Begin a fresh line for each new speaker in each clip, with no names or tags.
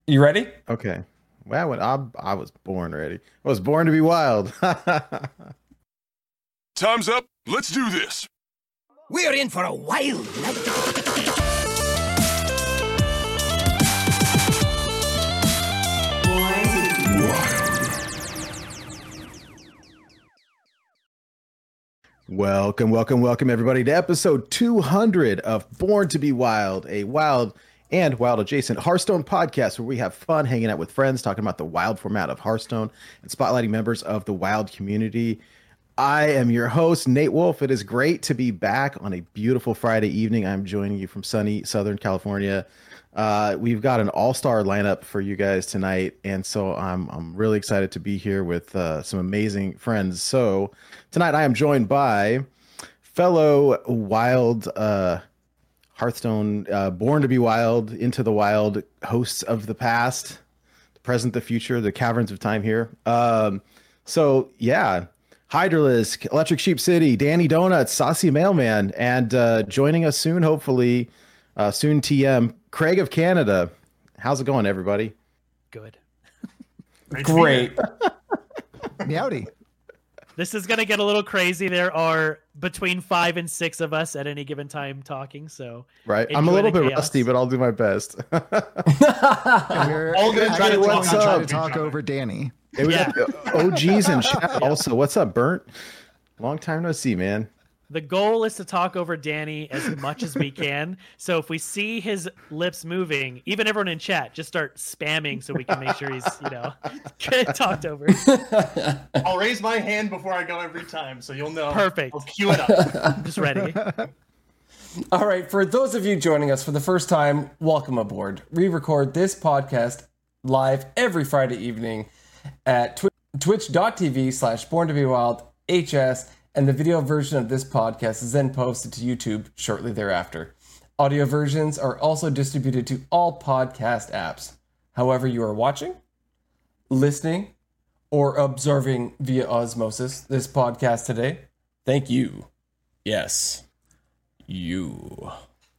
You ready?
Okay. Well, I was born ready. I was born to be wild.
Time's up. Let's do this.
We're in for a wild night.
Welcome, everybody, to episode 200 of Born to be Wild, a wild and wild adjacent Hearthstone podcast where we have fun hanging out with friends, talking about the wild format of Hearthstone and spotlighting members of the wild community. I am your host, Nate Wolf. It is great to be back on a beautiful Friday evening. I'm joining you from sunny Southern California. We've got an all-star lineup for you guys tonight, and so I'm really excited to be here with some amazing friends. So tonight I am joined by fellow wild Hearthstone, Born to be Wild, Into the Wild hosts of the past, the present, the future, the caverns of time here. So yeah, Hydralisk, Electric Sheep City, Danny Donuts, Saucy Mailman, and joining us soon, hopefully, soon TM, Craig of Canada. How's it going, everybody?
Good.
Great.
Meowdy.
This is going to get a little crazy. There are between 5 and 6 of us at any given time talking, so
right. I'm a little bit
chaos.
rusty, but I'll do my best.
And we're
All gonna try to
try to
talk
talk over Danny.
Hey, we
Yeah.
got OGs and chat also. What's up, Burnt? Long time no see, man.
The goal is to talk over Danny as much as we can. So if we see his lips moving, even everyone in chat, just start spamming so we can make sure he's, talked over.
I'll raise my hand before I go every time, so you'll know.
Perfect.
I'll cue it up.
I'm just ready.
All right, for those of you joining us for the first time, welcome aboard. We record this podcast live every Friday evening at twitch.tv/born-to-be-wild-hs, and the video version of this podcast is then posted to YouTube shortly thereafter. Audio versions are also distributed to all podcast apps. However you are watching, listening, or observing via osmosis this podcast today, thank you. Yes, you.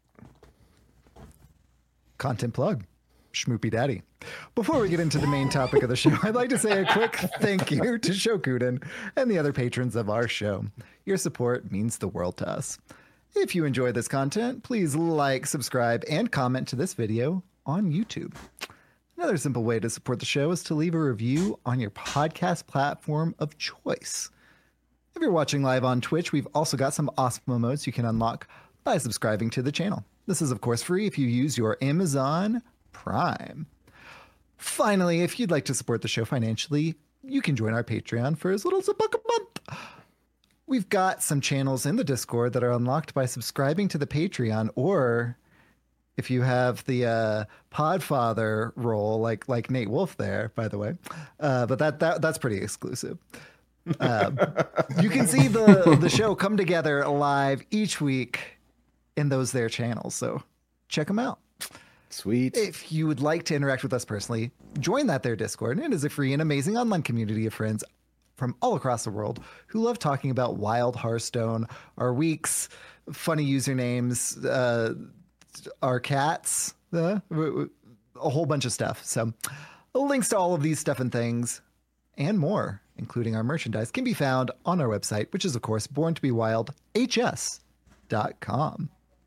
Content plug. Schmoopy Daddy. Before we get into the main topic of the show, I'd like to say a quick thank you to Shokuden and the other patrons of our show. Your support means the world to us. If you enjoy this content, please like, subscribe, and comment to this video on YouTube. Another simple way to support the show is to leave a review on your podcast platform of choice. If you're watching live on Twitch, we've also got some awesome emotes you can unlock by subscribing to the channel. This is, of course, free if you use your Amazon Prime. Finally, if you'd like to support the show financially, you can join our Patreon for as little as $1 a month. We've got some channels in the Discord that are unlocked by subscribing to the Patreon, or if you have the Podfather role, like Nate Wolf there, by the way. But that's pretty exclusive. You can see the show come together live each week in those there channels, so check them out.
Sweet.
If you would like to interact with us personally, join that there Discord. It is a free and amazing online community of friends from all across the world who love talking about wild Hearthstone, our weeks, funny usernames, our cats, a whole bunch of stuff. So links to all of these stuff and things and more, including our merchandise, can be found on our website, which is, of course, borntobewildhs.com.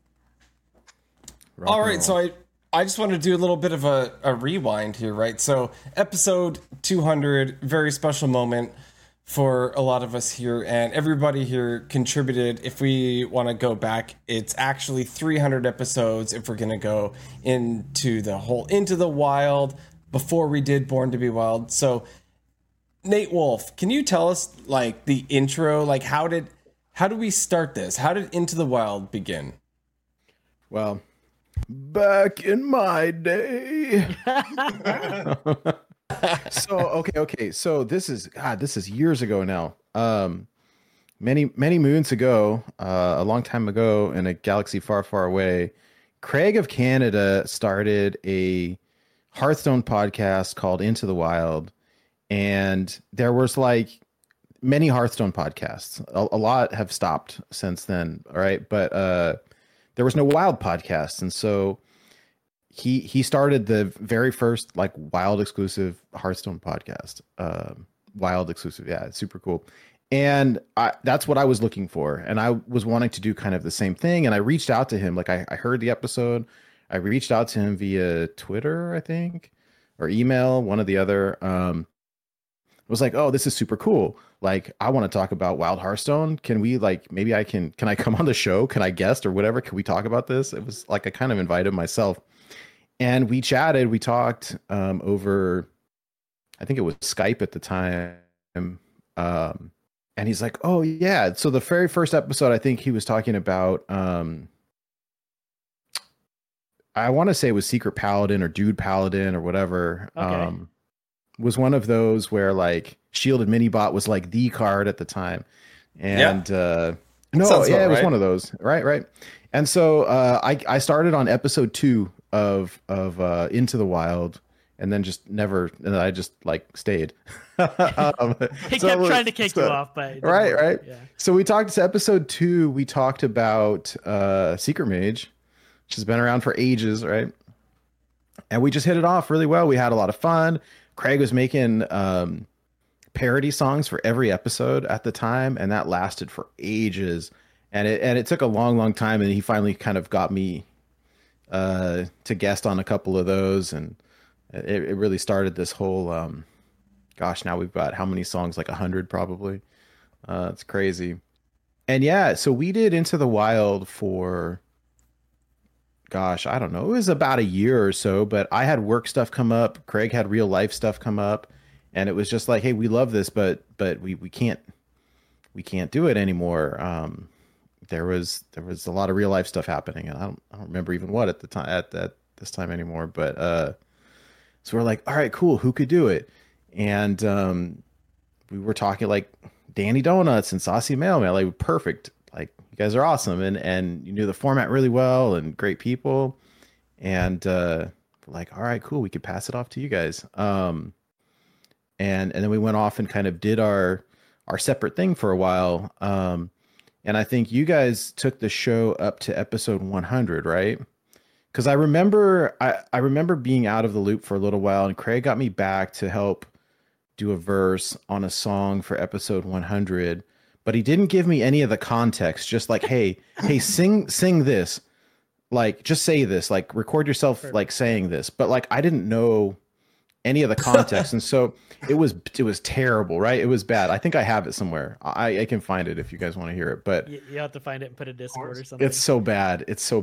All right, so I just want to do a little bit of a rewind here, right? So episode 200, very special moment for a lot of us here, and everybody here contributed. If we want to go back, it's actually 300 episodes if we're going to go into the wild before we did Born to be Wild. So Nate Wolf, can you tell us like the intro, like how did we start this? How did Into the Wild begin?
Well, back in my day. Okay. So this is years ago now. Many moons ago, a long time ago in a galaxy far, far away, Craig of Canada started a Hearthstone podcast called Into the Wild. And there was like many Hearthstone podcasts. A lot have stopped since then. All right. But there was no Wild podcast. And so he started the very first like Wild exclusive Hearthstone podcast. Wild exclusive, yeah, it's super cool. And that's what I was looking for, and I was wanting to do kind of the same thing. And I reached out to him, like I heard the episode, I reached out to him via Twitter, I think, or email, one or the other. Was like, oh, this is super cool. Like, I want to talk about Wild Hearthstone. Can we like, maybe can I come on the show? Can I guest or whatever? Can we talk about this? It was like, I kind of invited myself, and we chatted, we talked over, I think it was Skype at the time. And he's like, oh yeah. So the very first episode, I think he was talking about, I want to say it was Secret Paladin or Dude Paladin or whatever.
Okay.
Was one of those where like Shielded Minibot was like the card at the time. And it was one of those. Right. And so I started on episode 2 of Into the Wild, and then I just like stayed.
He kept trying to kick you off, but
right.
Yeah.
So we talked to episode 2. We talked about Secret Mage, which has been around for ages, right? And we just hit it off really well. We had a lot of fun. Craig was making parody songs for every episode at the time, and that lasted for ages. And it took a long time, and he finally kind of got me to guest on a couple of those, and it really started this whole now we've got how many songs? Like 100 probably. It's crazy. And yeah, so we did Into the Wild for, I don't know, it was about a year or so, but I had work stuff come up, Craig had real life stuff come up, and it was just like, hey, we love this, but we can't do it anymore. There was a lot of real life stuff happening, and I don't remember even what at the time at this time anymore, but so we're like, all right, cool, who could do it? And we were talking like Danny Donuts and Saucy Mailman, like perfect. Like, you guys are awesome, and you knew the format really well, and great people, and like, all right, cool, we could pass it off to you guys. And then we went off and kind of did our separate thing for a while. And I think you guys took the show up to episode 100, right? Because I remember being out of the loop for a little while, and Craig got me back to help do a verse on a song for episode 100. But he didn't give me any of the context, just like, hey, sing this. Like, just say this, like record yourself like saying this. But like, I didn't know any of the context. And so it was terrible, right? It was bad. I think I have it somewhere. I can find it if you guys want to hear it, but
you have to find it and put a Discord or something.
It's so bad.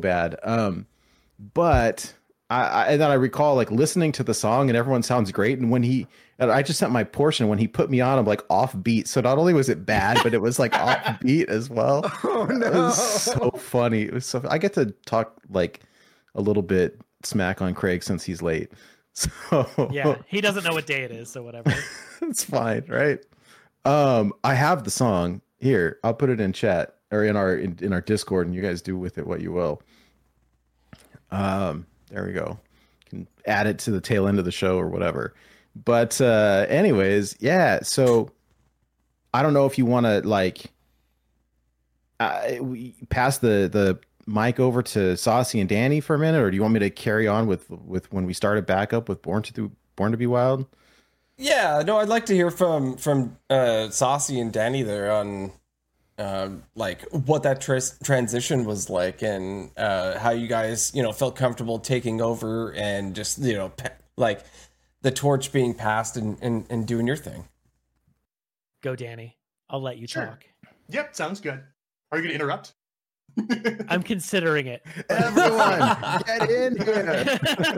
But and then I recall like listening to the song, and everyone sounds great. And I just sent my portion when he put me on, I'm like off beat. So not only was it bad, but it was like off beat as well.
Oh no.
It was so funny. It was so, I get to talk like a little bit smack on Craig since he's late. So
yeah, he doesn't know what day it is, so whatever.
It's fine, right? I have the song here. I'll put it in chat or in our Discord, and you guys do with it what you will. There we go. You can add it to the tail end of the show or whatever. But anyways, yeah. So I don't know if you want to like pass the mic over to Saucy and Danny for a minute, or do you want me to carry on with when we started back up with Born to Be Wild?
Yeah, no, I'd like to hear from Saucy and Danny there on like what that transition was like, and how you guys felt comfortable taking over and just like the torch being passed and doing your thing.
Go, Danny. I'll let you talk.
Yep, sounds good. Are you gonna interrupt?
I'm considering it.
Everyone, get in here.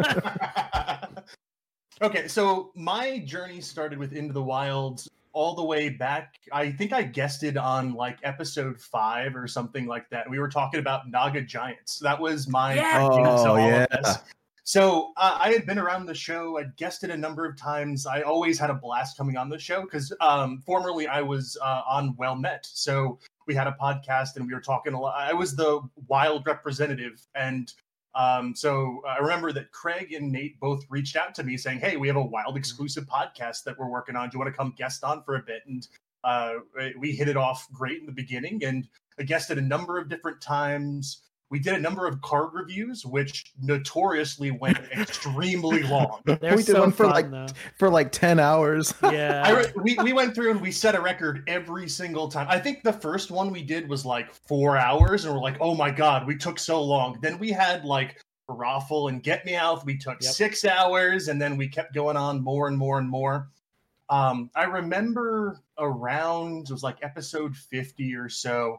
Okay, so my journey started with Into the Wild all the way back. I think I guested on like episode 5 or something like that. We were talking about Naga Giants. That was my
yeah.
of this. So I had been around the show. I'd guested a number of times. I always had a blast coming on the show because formerly I was on Well Met. So we had a podcast and we were talking a lot. I was the Wild representative. And so I remember that Craig and Nate both reached out to me saying, hey, we have a Wild exclusive podcast that we're working on. Do you want to come guest on for a bit? And we hit it off great in the beginning. And I guested a number of different times. we did a number of card reviews, which notoriously went extremely long.
They're
we did
so
one for
fun,
like 10 hours.
Yeah.
We went through and we set a record every single time. I think the first one we did was like 4 hours, and we're like, oh my god, we took so long. Then we had like Raffle and Get Me Out. We took 6 hours, and then we kept going on more and more and more. I remember around, it was like episode 50 or so,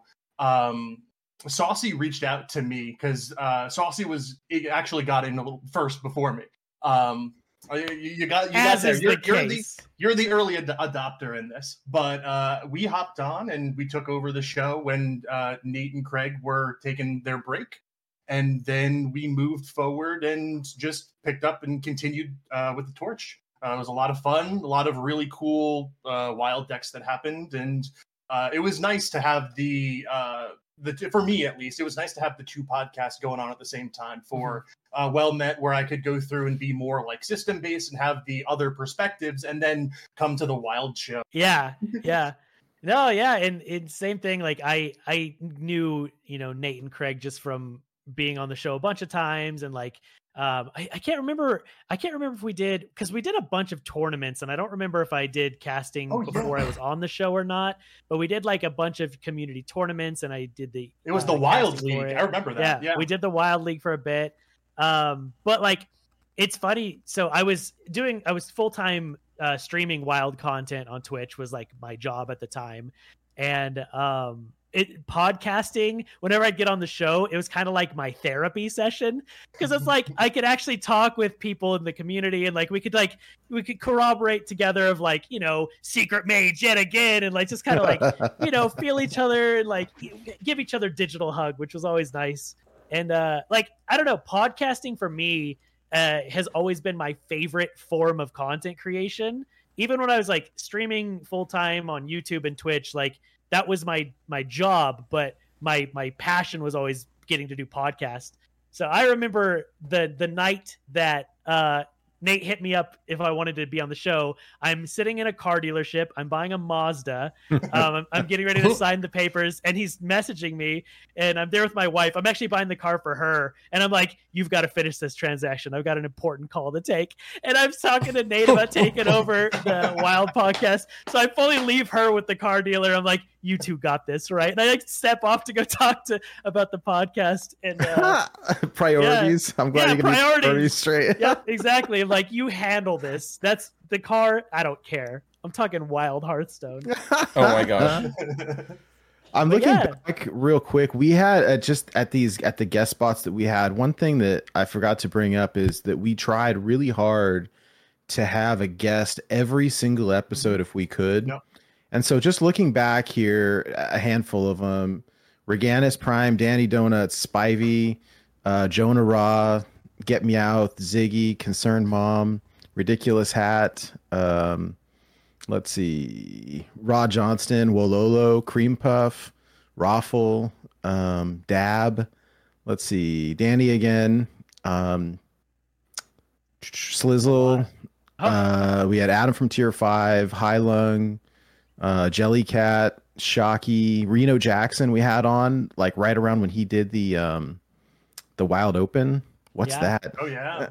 Saucy reached out to me because Saucy actually got in a little first before me. You got there. You're the early adopter in this, but we hopped on and we took over the show when Nate and Craig were taking their break, and then we moved forward and just picked up and continued with the torch. It was a lot of fun, a lot of really cool wild decks that happened, and it was nice to have for me at least, it was nice to have the two podcasts going on at the same time for Well Met, where I could go through and be more like system based and have the other perspectives, and then come to the Wild show.
Yeah. No, yeah, and same thing. Like I knew, Nate and Craig just from being on the show a bunch of times, and like I can't remember if we did, because we did a bunch of tournaments, and I don't remember if I did casting before I was on the show or not, but we did like a bunch of community tournaments, and I did the
Wild League. I remember that. Yeah,
we did the Wild League for a bit. But like, it's funny. So I was full-time streaming Wild content on Twitch, was like my job at the time. And podcasting, whenever I'd get on the show, it was kind of like my therapy session, because it's like I could actually talk with people in the community, and like we could corroborate together of like, secret mage yet again, and like just kind of like feel each other and like give each other digital hug, which was always nice. And like, I don't know, podcasting for me has always been my favorite form of content creation. Even when I was like streaming full time on YouTube and Twitch, like that was my job, but my passion was always getting to do podcasts. So I remember the night that Nate hit me up if I wanted to be on the show. I'm sitting in a car dealership. I'm buying a Mazda. I'm getting ready to sign the papers, and he's messaging me, and I'm there with my wife. I'm actually buying the car for her, and I'm like, you've got to finish this transaction. I've got an important call to take. And I'm talking to Nate about taking over the Wild podcast. So I fully leave her with the car dealer. I'm like, you two got this, right? And I like step off to go talk about the podcast and
priorities. Yeah. I'm glad you get these priorities straight.
Yep, exactly. Like, you handle this. That's the car. I don't care. I'm talking Wild Hearthstone.
Oh my gosh.
I'm looking back real quick. We had just at the guest spots that we had, one thing that I forgot to bring up is that we tried really hard to have a guest every single episode if we could.
Yep.
And so just looking back here, a handful of them: Reganis Prime, Danny Donuts, Spivey, Jonah Raw, Get Me Out, Ziggy, Concerned Mom, Ridiculous Hat, let's see, Raw Johnston, Wololo, Cream Puff, Raffle, Dab, let's see, Danny again, Slizzle, we had Adam from Tier 5, High Lung, Jellycat, Shocky, Reno Jackson we had on like right around when he did the Wild Open. What's that?
Oh yeah.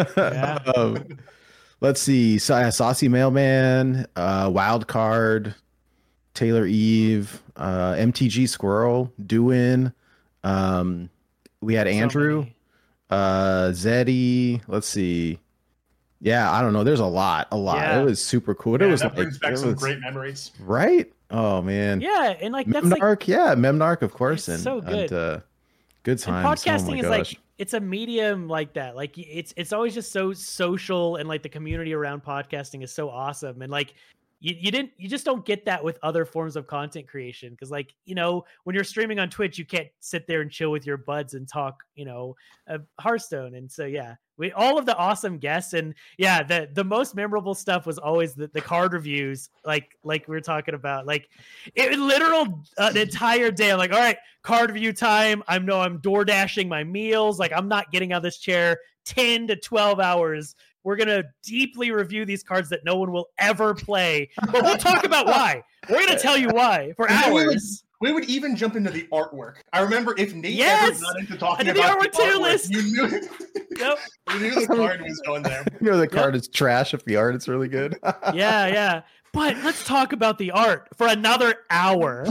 Let's see. Saucy Mailman, Wild Card, Taylor Eve, MTG Squirrel, Doin. We had Andrew, Zeddy. Let's see. Yeah, I don't know. There's a lot. Yeah. It was super cool.
Yeah,
it was
that brings back some great memories.
Right? Oh man.
Yeah, and like that's
Memnarch, Memnarch, of course.
It's so good.
And, good times.
And podcasting is like, it's a medium like that. Like it's always just so social, and like the community around podcasting is so awesome. And like you just don't get that with other forms of content creation, because like, when you're streaming on Twitch, you can't sit there and chill with your buds and talk, Hearthstone. And so all of the awesome guests, and the most memorable stuff was always the card reviews, like we were talking about. Like, it literal an entire day. I'm like, all right, card review time. I'm door dashing my meals. Like, I'm not getting out of this chair 10 to 12 hours. We're going to deeply review these cards that no one will ever play, but we'll talk about why. We're going to tell you why for hours.
We would even jump into the artwork. I remember if Nate
Yes!
ever got into talking
I did the
about
artwork too, Liz.
you knew,
Yep.
you knew the card was going there.
You know, the card is trash. If the art is really good.
Yeah. But let's talk about the art for another hour.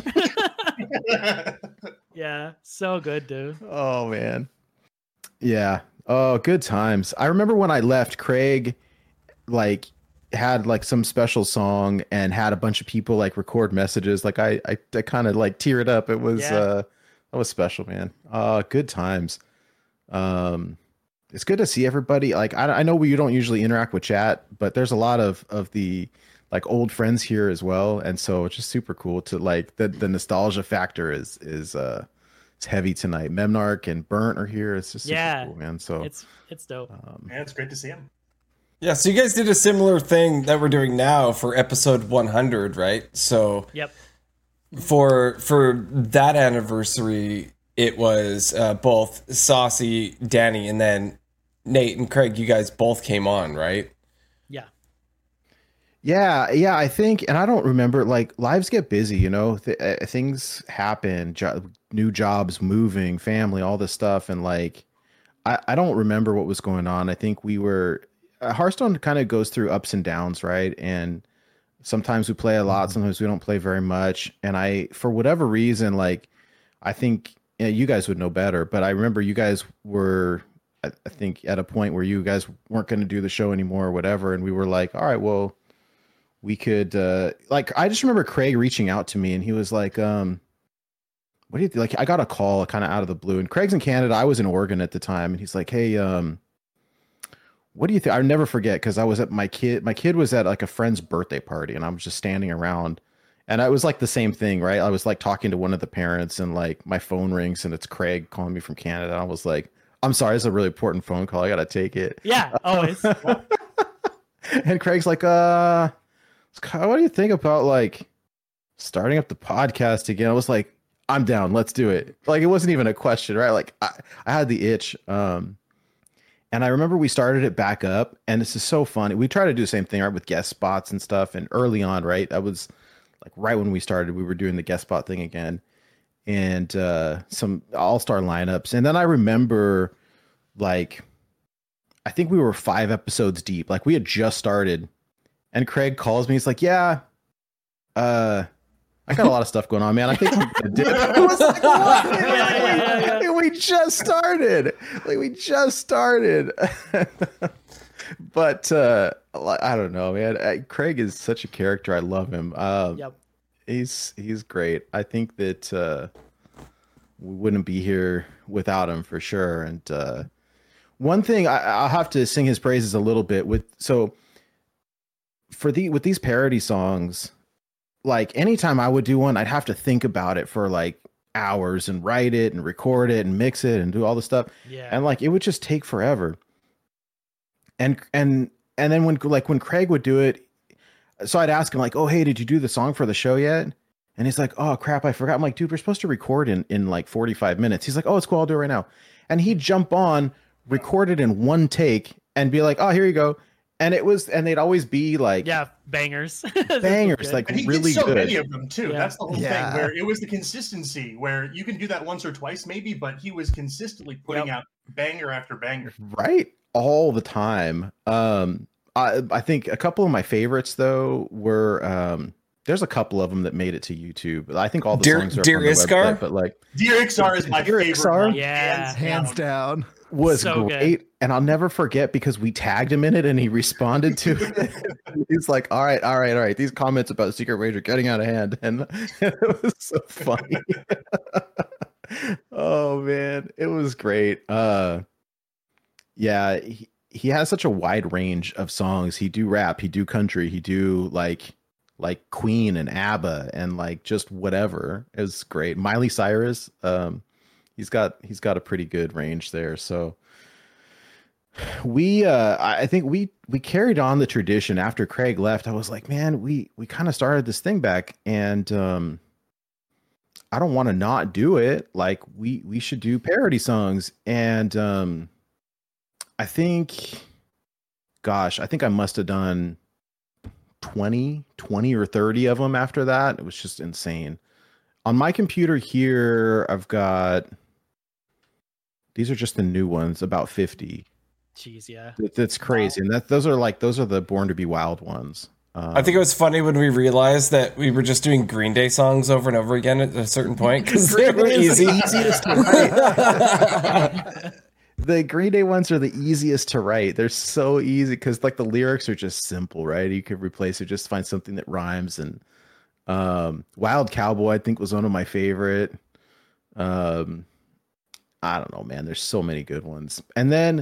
Yeah, so good, dude.
Oh man. Yeah. Oh, good times. I remember when I left, Craig like had like some special song and had a bunch of people like record messages. Like I kind of like teared up. It was that was special, man. Good times. It's good to see everybody. Like I know you don't usually interact with chat, but there's a lot of the like old friends here as well, and so it's just super cool to like the nostalgia factor is it's heavy tonight. Memnarch and Burnt are here. It's just super cool, man. So
it's dope.
Yeah, it's great to see him.
Yeah, so you guys did a similar thing that we're doing now for episode 100, right? So
Yep.
For that anniversary, it was both Saucy, Danny, and then Nate and Craig. You guys both came on, right?
Yeah, I think, and I don't remember, like, lives get busy, you know, things happen, new jobs, moving, family, all this stuff. And like, I don't remember what was going on. I think we were, Hearthstone kind of goes through ups and downs, right? And sometimes we play a lot, sometimes we don't play very much. And for whatever reason, like, I think you guys would know better, but I remember you guys were, I think, at a point where you guys weren't going to do the show anymore or whatever. And we were like, all right, well, we could like, I just remember Craig reaching out to me and he was like, what do you think? Like, I got a call kind of out of the blue, and Craig's in Canada. I was in Oregon at the time, and he's like, hey, what do you think? I'll never forget, because I was at my kid was at like a friend's birthday party, and I was just standing around, and I was like the same thing, right? I was like talking to one of the parents, and like my phone rings and it's Craig calling me from Canada. I was like, I'm sorry, it's a really important phone call. I got to take it.
Yeah, always.
And Craig's like, what do you think about like starting up the podcast again? I was like, I'm down. Let's do it. Like, it wasn't even a question, right? Like I had the itch. And I remember we started it back up, and this is so fun. We try to do the same thing, right? With guest spots and stuff. And early on, right? That was like right when we started, we were doing the guest spot thing again, and some all-star lineups. And then I remember, like, I think we were 5 episodes deep. Like, we had just started. And Craig calls me. He's like, yeah, I got a lot of stuff going on, man. I think I'm gonna do it. I was like, what?
Yeah.
We just started. Like, we just started. But I don't know, man. Craig is such a character. I love him.
Yep.
He's great. I think that we wouldn't be here without him for sure. And one thing I'll have to sing his praises a little bit with these parody songs. Like, anytime I would do one, I'd have to think about it for like hours and write it and record it and mix it and do all the stuff.
Yeah.
And like, it would just take forever. And then when Craig would do it, so I'd ask him like, oh, hey, did you do the song for the show yet? And he's like, oh crap, I forgot. I'm like, dude, we're supposed to record in like 45 minutes. He's like, oh, it's cool, I'll do it right now. And he'd jump on, record it in one take, and be like, oh, here you go. And they'd always be like,
bangers,
like,
and he
really
did so
good.
many of them too.
Yeah.
That's the whole thing, where it was the consistency, where you can do that once or twice maybe, but he was consistently putting out banger after banger,
right, all the time. I think a couple of my favorites though were there's a couple of them that made it to YouTube. I think all the songs are
Dear
on the
Iskar?
website, but like
Dear Iskar is my
Dear
favorite
Iskar?
one,
Yeah.
Hands down.
was
So
great. And I'll never forget, because we tagged him in it and he responded to it. He's like, all right. These comments about Secret Rage are getting out of hand. And it was so funny. Oh man, it was great. Yeah, he has such a wide range of songs. He do rap, he do country, he do like Queen and ABBA and like just whatever. It was great. Miley Cyrus, he's got a pretty good range there. So I think we carried on the tradition after Craig left. I was like, man, we kind of started this thing back, and I don't want to not do it. Like, we should do parody songs. And I think I must have done 20 or 30 of them after that. It was just insane. On my computer here, I've got, these are just the new ones, about 50.
Jeez, yeah.
That's crazy. And those are the Born to Be Wild ones.
I think it was funny when we realized that we were just doing Green Day songs over and over again at a certain point because they were easy.
The Green Day ones are the easiest to write. They're so easy because like the lyrics are just simple, right? You could replace it, just find something that rhymes. And Wild Cowboy, I think, was one of my favorite. I don't know, man. There's so many good ones. And then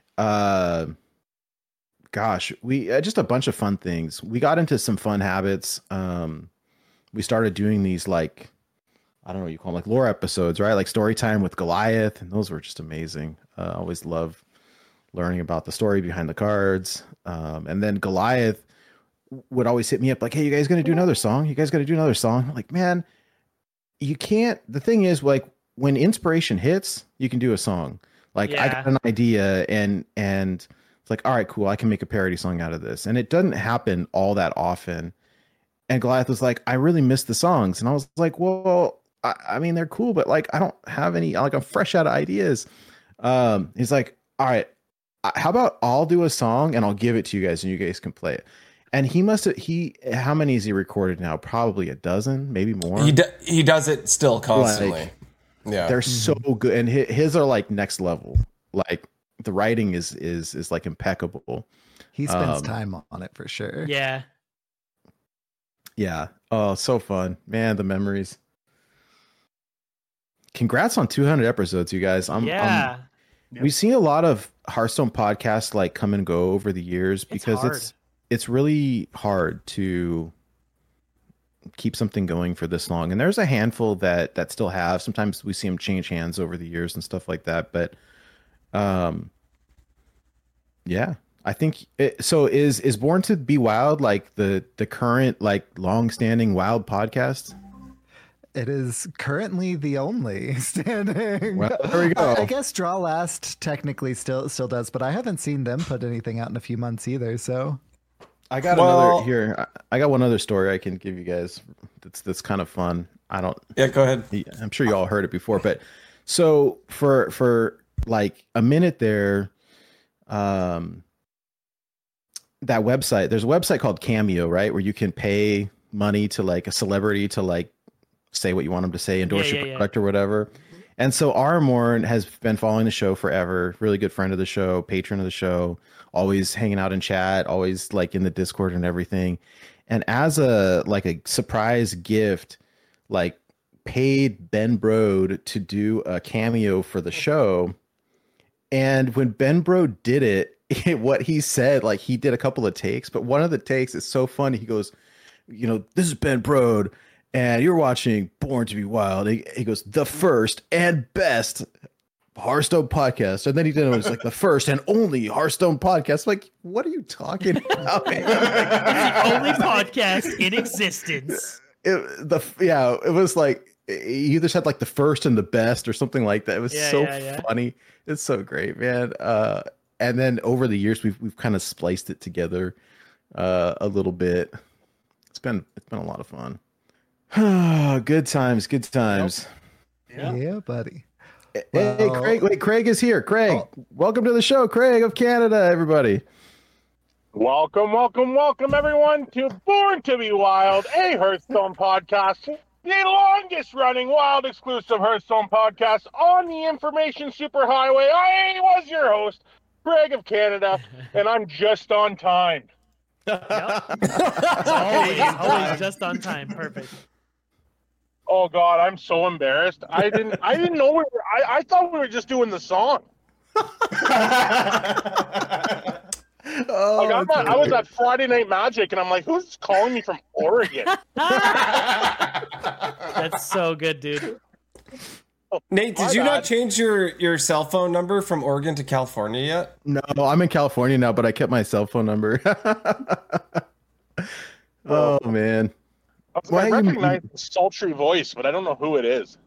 gosh, we just a bunch of fun things. We got into some fun habits. We started doing these, like, I don't know what you call them, like lore episodes, right? Like story time with Goliath, and those were just amazing. I always love learning about the story behind the cards. And then Goliath would always hit me up like, "Hey, you guys gonna do another song? You guys gotta do another song." I'm like, man, you can't. The thing is, like, when inspiration hits, you can do a song. Like, I got an idea, and it's like, all right, cool, I can make a parody song out of this. And it doesn't happen all that often. And Goliath was like, I really miss the songs. And I was like, well, I mean, they're cool, but like, I don't have any, like, I'm fresh out of ideas. He's like, all right, how about I'll do a song and I'll give it to you guys and you guys can play it. And how many has he recorded now? Probably a dozen, maybe more.
He does it still constantly.
Like, yeah. They're so good. And his are like next level. Like, the writing is like impeccable.
He spends time on it for sure.
Yeah.
Yeah. Oh, so fun, man. The memories. Congrats on 200 episodes, you guys. We've seen a lot of Hearthstone podcasts like come and go over the years because it's really hard to keep something going for this long. And there's a handful that still have. Sometimes we see them change hands over the years and stuff like that. But yeah, I think so. Is Born to Be Wild like the current, like, long-standing Wild podcast?
It is currently the only standing.
Well, there we go.
I guess Draw Last technically still does, but I haven't seen them put anything out in a few months either. So
I got another here. I got one other story I can give you guys. That's kind of fun.
Yeah, go ahead.
I'm sure you all heard it before, but so for like a minute there, that website, there's a website called Cameo, right, where you can pay money to like a celebrity to like say what you want them to say, endorse your product or whatever. And so Aramorn has been following the show forever, really good friend of the show, patron of the show, always hanging out in chat, always like in the Discord and everything. And as a surprise gift, like, paid Ben Brode to do a cameo for the show. And when Ben Brode did it, what he said, like, he did a couple of takes, but one of the takes is so funny. He goes, "This is Ben Brode, and you're watching Born to Be Wild." He goes, "The first and best Hearthstone podcast." And then he did it was like, "The first and only Hearthstone podcast." Like, what are you talking about?
It's the only podcast in existence.
It was like, he either said like the first and the best or something like that. It was funny. It's so great, man. And then over the years, we've kind of spliced it together a little bit. It's been a lot of fun. Good times.
Yeah, buddy.
Hey, Craig. Wait, Craig is here. Craig, welcome to the show. Craig of Canada, everybody.
Welcome, everyone, to Born to Be Wild, a Hearthstone podcast, the longest running Wild exclusive Hearthstone podcast on the information superhighway. I was your host, Craig of Canada, and I'm just on time.
Always just on time. Perfect.
Oh God, I'm so embarrassed. I didn't know I thought we were just doing the song. I was at Friday Night Magic, and I'm like, who's calling me from Oregon?
That's so good, dude.
Nate, did you not change your cell phone number from Oregon to California yet?
No, I'm in California now, but I kept my cell phone number. Oh, man.
I recognize the sultry voice, but I don't know who it is.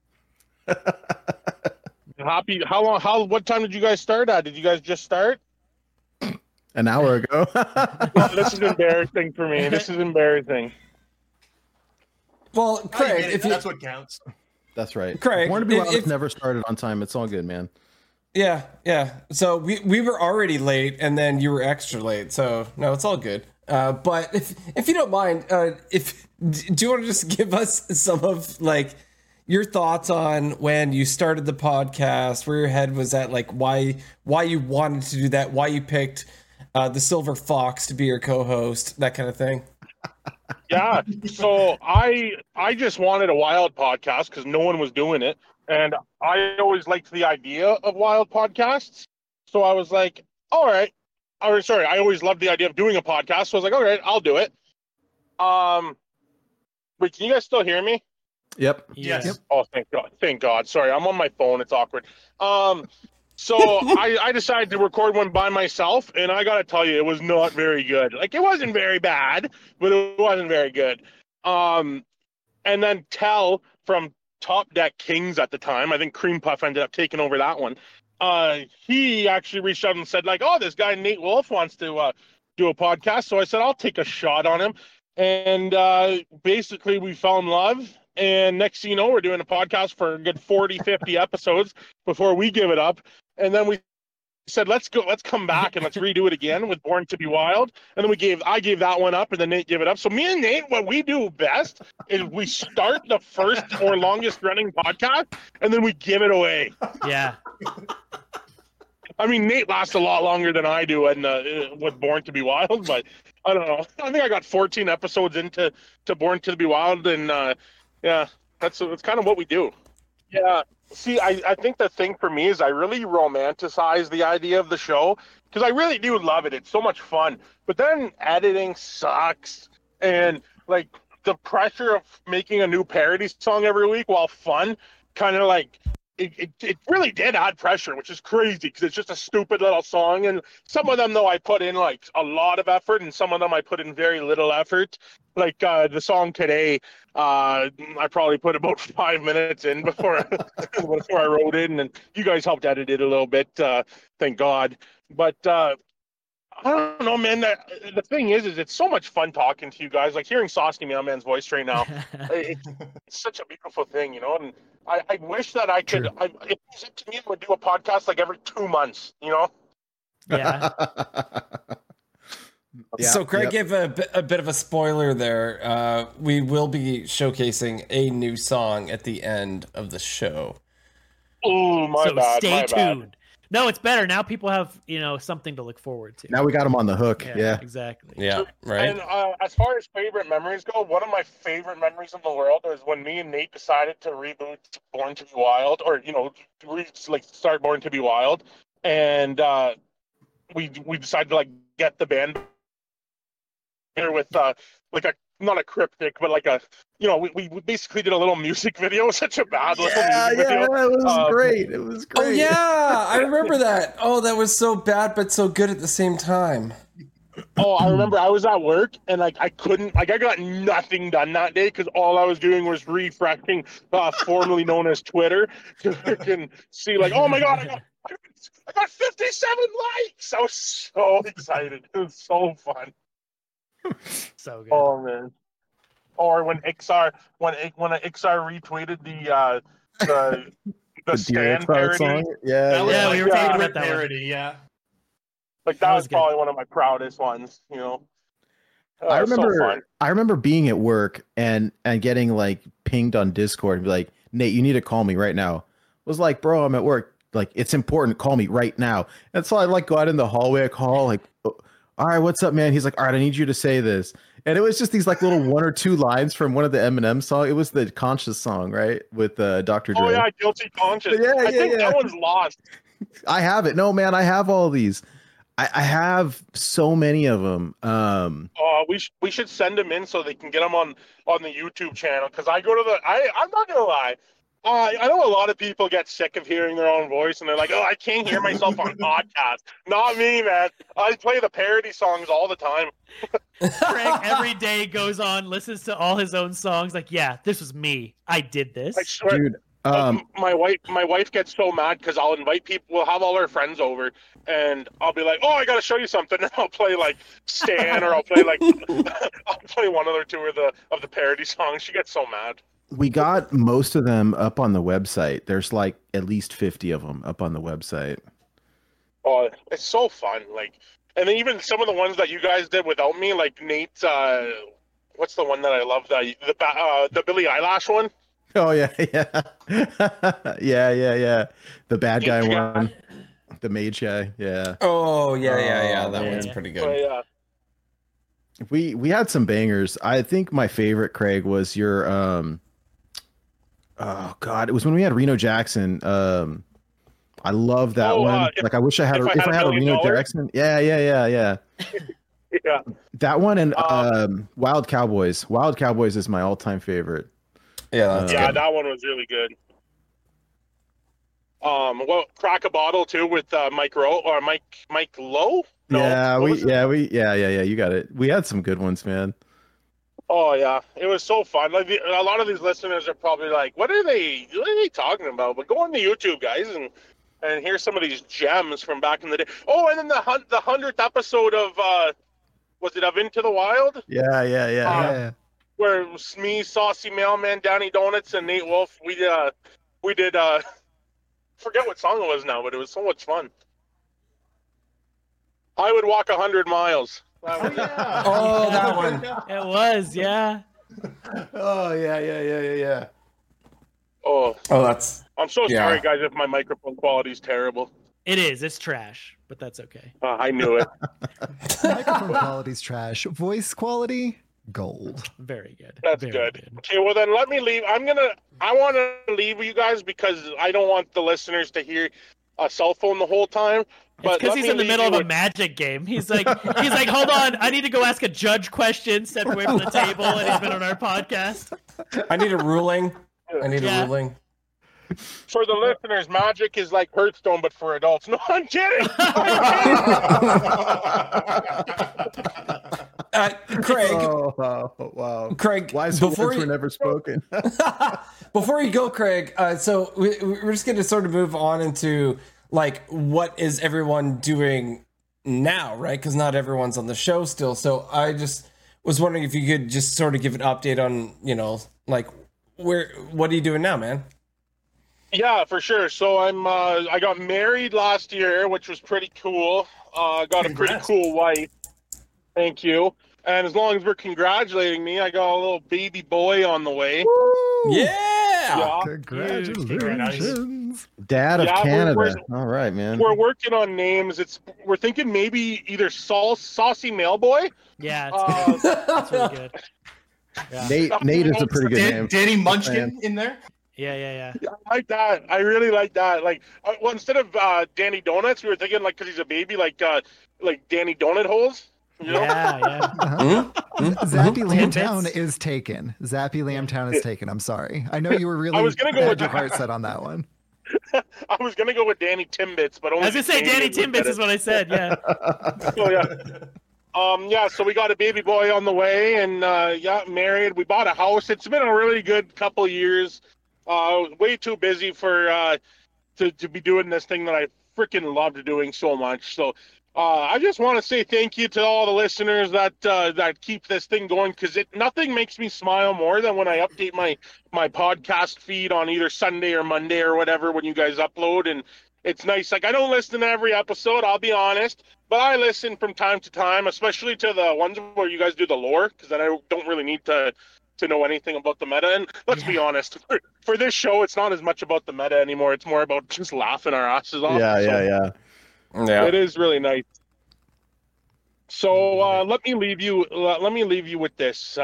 What time did you guys start at? Did you guys just start?
An hour ago.
This is embarrassing for me. This is embarrassing.
Well,
I
Craig,
get it. That's what counts.
That's right.
Craig,
Born to be Wild
if-
never started on time. It's all good, man.
Yeah, yeah. So we were already late, and then you were extra late. So no, it's all good. But if you don't mind, do you want to just give us some of like your thoughts on when you started the podcast, where your head was at, like why you wanted to do that, why you picked the Silver Fox to be your co-host, that kind of thing?
Yeah, so I just wanted a wild podcast because no one was doing it, and I always liked the idea of wild podcasts. So I was like, all right, or sorry, I always loved the idea of doing a podcast. So I was like, all right, I'll do it. Wait, can you guys still hear me?
Yep.
Yes.
Yep.
Oh, thank God! Thank God! Sorry, I'm on my phone. It's awkward. So I decided to record one by myself, and I gotta tell you, it was not very good. Like, it wasn't very bad, but it wasn't very good. And then Tell from Top Deck Kings at the time, I think Cream Puff ended up taking over that one. He actually reached out and said, like, oh, this guy Nate Wolf wants to do a podcast. So I said, I'll take a shot on him. And basically we fell in love. And next thing you know, we're doing a podcast for a good 40, 50 episodes before we give it up. And then we said, let's come back and let's redo it again with Born to be Wild. And then I gave that one up, and then Nate gave it up. So me and Nate, what we do best is we start the first or longest running podcast, and then we give it away.
Yeah.
I mean, Nate lasts a lot longer than I do and with Born to be Wild, but I don't know. I think I got 14 episodes into Born to be Wild, and yeah, that's kind of what we do. Yeah. See, I think the thing for me is I really romanticize the idea of the show because I really do love it. It's so much fun. But then editing sucks. And, like, the pressure of making a new parody song every week, while fun, kind of, like, it really did add pressure, which is crazy because it's just a stupid little song. And some of them, though, I put in, like, a lot of effort, and some of them I put in very little effort. Like the song today, I probably put about 5 minutes in before I wrote it, and you guys helped edit it a little bit, thank God. But I don't know, man. The thing is it's so much fun talking to you guys. Like hearing Saucy Mailman's voice right now, it's such a beautiful thing, you know. And I wish that I could. If it was up to me, I would do a podcast like every 2 months, you know.
Yeah.
Yeah,
So Craig gave a bit of a spoiler there. We will be showcasing a new song at the end of the show.
Oh, my
So
bad.
stay
my bad.
tuned. No, it's better. Now people have, something to look forward to.
Now we got him on the hook. Yeah.
Exactly.
Yeah, right.
And as far as favorite memories go, one of my favorite memories in the world is when me and Nate decided to reboot Born to be Wild, or start Born to be Wild, and we decided to get the band here with not a cryptic, but we basically did a little music video. Such a bad little music video.
Yeah, it was great. It was great.
Oh yeah, I remember that. Oh, that was so bad but so good at the same time.
Oh, I remember I was at work and I couldn't, I got nothing done that day because all I was doing was refreshing formerly known as Twitter to freaking see oh my God, I got 57 likes. I was so excited. It was so fun.
So good.
Oh man. Or when Ixar retweeted the
Stan
parody.
song. Yeah.
That was
Yeah,
my
we were talking
favorite
about that one.
parody. Yeah.
That
was
was
good.
probably one of my proudest ones, you know.
I
It was so
remember
fun.
I remember being at work and getting pinged on Discord and be like, Nate, you need to call me right now. I was like, bro, I'm at work. It's important. Call me right now. And so I go out in the hallway, I call all right, what's up, man? He's like, all right, I need you to say this. And it was just these little 1 or 2 lines from one of the Eminem songs. It was the Conscious song, right? With Dr. Dre.
Oh yeah, Guilty Conscious.
Yeah,
I think that one's lost.
I have it. No, man, I have all these. I have so many of them.
We should send them in so they can get them on the YouTube channel. Because I go to I'm not gonna lie. I know a lot of people get sick of hearing their own voice and they're like, oh, I can't hear myself on podcasts. Not me, man. I play the parody songs all the time.
Craig every day goes on, listens to all his own songs. Yeah, this was me. I did this.
I swear.
Dude,
My wife gets so mad because I'll invite people. We'll have all our friends over, and I'll be like, "Oh, I got to show you something." And I'll play like Stan, or I'll play like I'll play one or two of the parody songs. She gets so mad.
We got most of them up on the website. There's like at least 50 of them up on the website.
Oh, it's so fun! Like, and then even some of the ones that you guys did without me, like Nate's. What's the one that I love? The Billie Eilish one.
Oh yeah. Yeah. The bad guy one. The mage guy. Yeah.
Oh yeah. That one's pretty good.
Oh, yeah.
We had some bangers. I think my favorite, Craig, was your oh god, it was when we had Reno Jackson. I love that one. I wish I had if I had a Reno Jackson. Yeah.
Yeah.
That one and Wild Cowboys. Wild Cowboys is my all-time favorite.
Yeah, good.
That one was really good. Well, Crack a Bottle too with Mike Lowe. No,
yeah. You got it. We had some good ones, man.
Oh yeah, it was so fun. Like a lot of these listeners are probably like, "What are they talking about?" But go on the YouTube, guys, and hear some of these gems from back in the day. Oh, and then the 100th episode of was it of Into the Wild?
Yeah.
Where it was me, Saucy Mailman, Danny Donuts, and Nate Wolf, we did forget what song it was now, but it was so much fun. I would walk 100 miles.
Oh, that one.
It was, yeah.
Oh yeah.
Oh,
that's.
I'm so sorry, guys, if my microphone quality is terrible.
It is. It's trash, but that's okay.
I knew it.
Microphone quality's trash. Voice quality, gold.
Very good.
That's
Very
good. Okay, well then let me leave. I want to leave you guys because I don't want the listeners to hear a cell phone the whole time.
It's because he's in the middle of a Magic game. He's like, hold on, I need to go ask a judge question. Step away from the table, and he's been on our podcast.
I need a ruling. A ruling.
For the listeners, Magic is like Hearthstone, but for adults. No, I'm kidding.
Craig.
Oh, wow.
Craig,
wise words were never spoken.
Before you go, Craig, so we're just going to sort of move on into like what is everyone doing now, right? Because not everyone's on the show still. So I just was wondering if you could just sort of give an update on, like what are you doing now, man?
Yeah, for sure. So I got married last year, which was pretty cool. Got a pretty cool wife. Thank you. And as long as we're congratulating me, I got a little baby boy on the way.
Woo!
Yeah.
Congratulations.
Dad of Canada. All right, man.
We're working on names. We're thinking maybe either Saucy Mailboy.
Yeah, that's really good.
Yeah. Nate is a pretty good name.
Danny Munchkin in there.
Yeah.
I like that. I really like that. Like, well, instead of Danny Donuts, we were thinking like because he's a baby, like Danny Donut Holes. You know?
Yeah.
Zappy Lambtown is taken. Zappy Lambtown is taken. I'm sorry. I know you were really.
I was gonna go with
your heart set on that one.
I was gonna go with Danny Timbits, but only
I was gonna say Danny Timbits is what I said. Yeah.
Oh yeah. So we got a baby boy on the way, and married. We bought a house. It's been a really good couple years. Way too busy for to be doing this thing that I freaking loved doing so much. So I just want to say thank you to all the listeners that keep this thing going, because nothing makes me smile more than when I update my podcast feed on either Sunday or Monday or whatever when you guys upload, and it's nice. Like, I don't listen to every episode, I'll be honest, but I listen from time to time, especially to the ones where you guys do the lore, because then I don't really need to know anything about the meta. And let's be honest, for this show, it's not as much about the meta anymore. It's more about just laughing our asses off.
Yeah.
It is really nice. So let me leave you with this.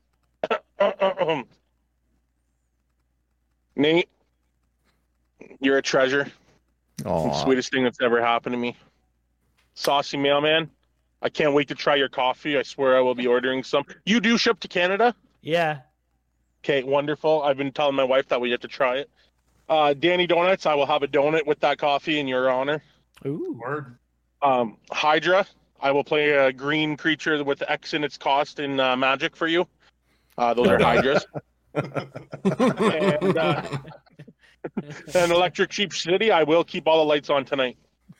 Nate, you're a treasure.
Aww.
Sweetest thing that's ever happened to me. Saucy Mailman, I can't wait to try your coffee. I swear I will be ordering some. You do ship to Canada?
Yeah.
Okay, wonderful. I've been telling my wife that we have to try it. Danny Donuts, I will have a donut with that coffee in your honor.
Ooh.
Word.
Hydra, I will play a green creature with X in its cost in Magic for you. Those are Hydras. and Electric Sheep City, I will keep all the lights on tonight.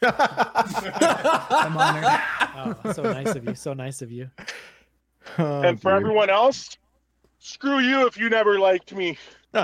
I'm honored.
Oh, so nice of you. So nice of you.
Oh,
And for
dude.
everyone else, screw you if you never liked me.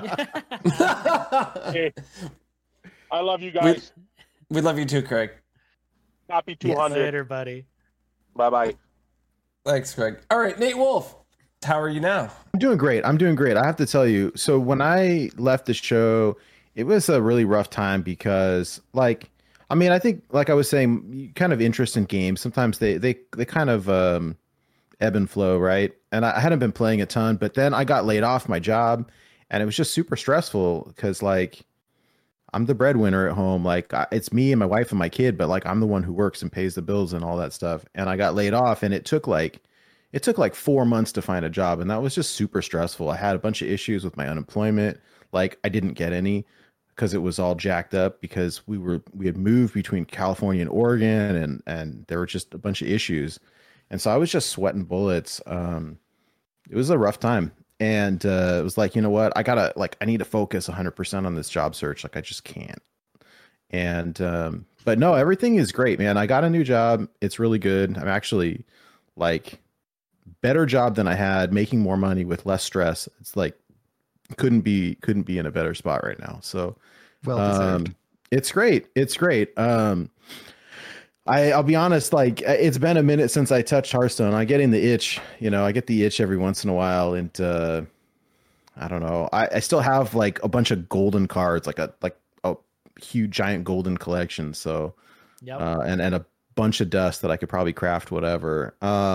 Okay. I love you guys.
We love you too, Craig.
Happy 200.
Later, buddy.
Bye-bye.
Thanks, Craig. All right, Nate Wolf. How are you now?
I'm doing great. I have to tell you. So when I left the show, it was a really rough time because, like, I mean, I think, like I was saying, kind of interest in games. Sometimes they kind of ebb and flow, right? And I hadn't been playing a ton, but then I got laid off my job, and it was just super stressful because, like, I'm the breadwinner at home. Like, it's me and my wife and my kid, but like, I'm the one who works and pays the bills and all that stuff. And I got laid off, and it took like 4 months to find a job, and that was just super stressful. I had a bunch of issues with my unemployment. Like, I didn't get any because it was all jacked up because we had moved between California and Oregon, and there were just a bunch of issues. And so I was just sweating bullets. It was a rough time. And it was like, you know what? I need to focus 100% on this job search. Like, I just can't. And but no, everything is great, man. I got a new job. It's really good. I'm actually like better job than I had, making more money with less stress. It's like couldn't be in a better spot right now. So
Well deserved.
it's great. It's great. I'll be honest, like, it's been a minute since I touched Hearthstone. I'm getting the itch, I get the itch every once in a while. And I don't know. I still have like a bunch of golden cards, like a huge giant golden collection. So,
Yep.
and a bunch of dust that I could probably craft whatever.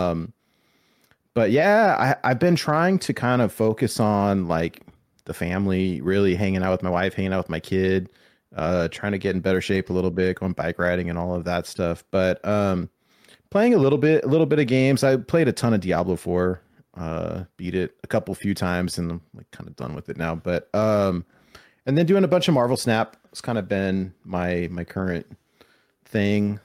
But yeah, I've been trying to kind of focus on like the family, really hanging out with my wife, hanging out with my kid, trying to get in better shape a little bit, going bike riding and all of that stuff. But playing a little bit of games. I played a ton of Diablo 4, beat it a few times, and I'm like kind of done with it now. But and then doing a bunch of Marvel Snap. It's kind of been my current thing.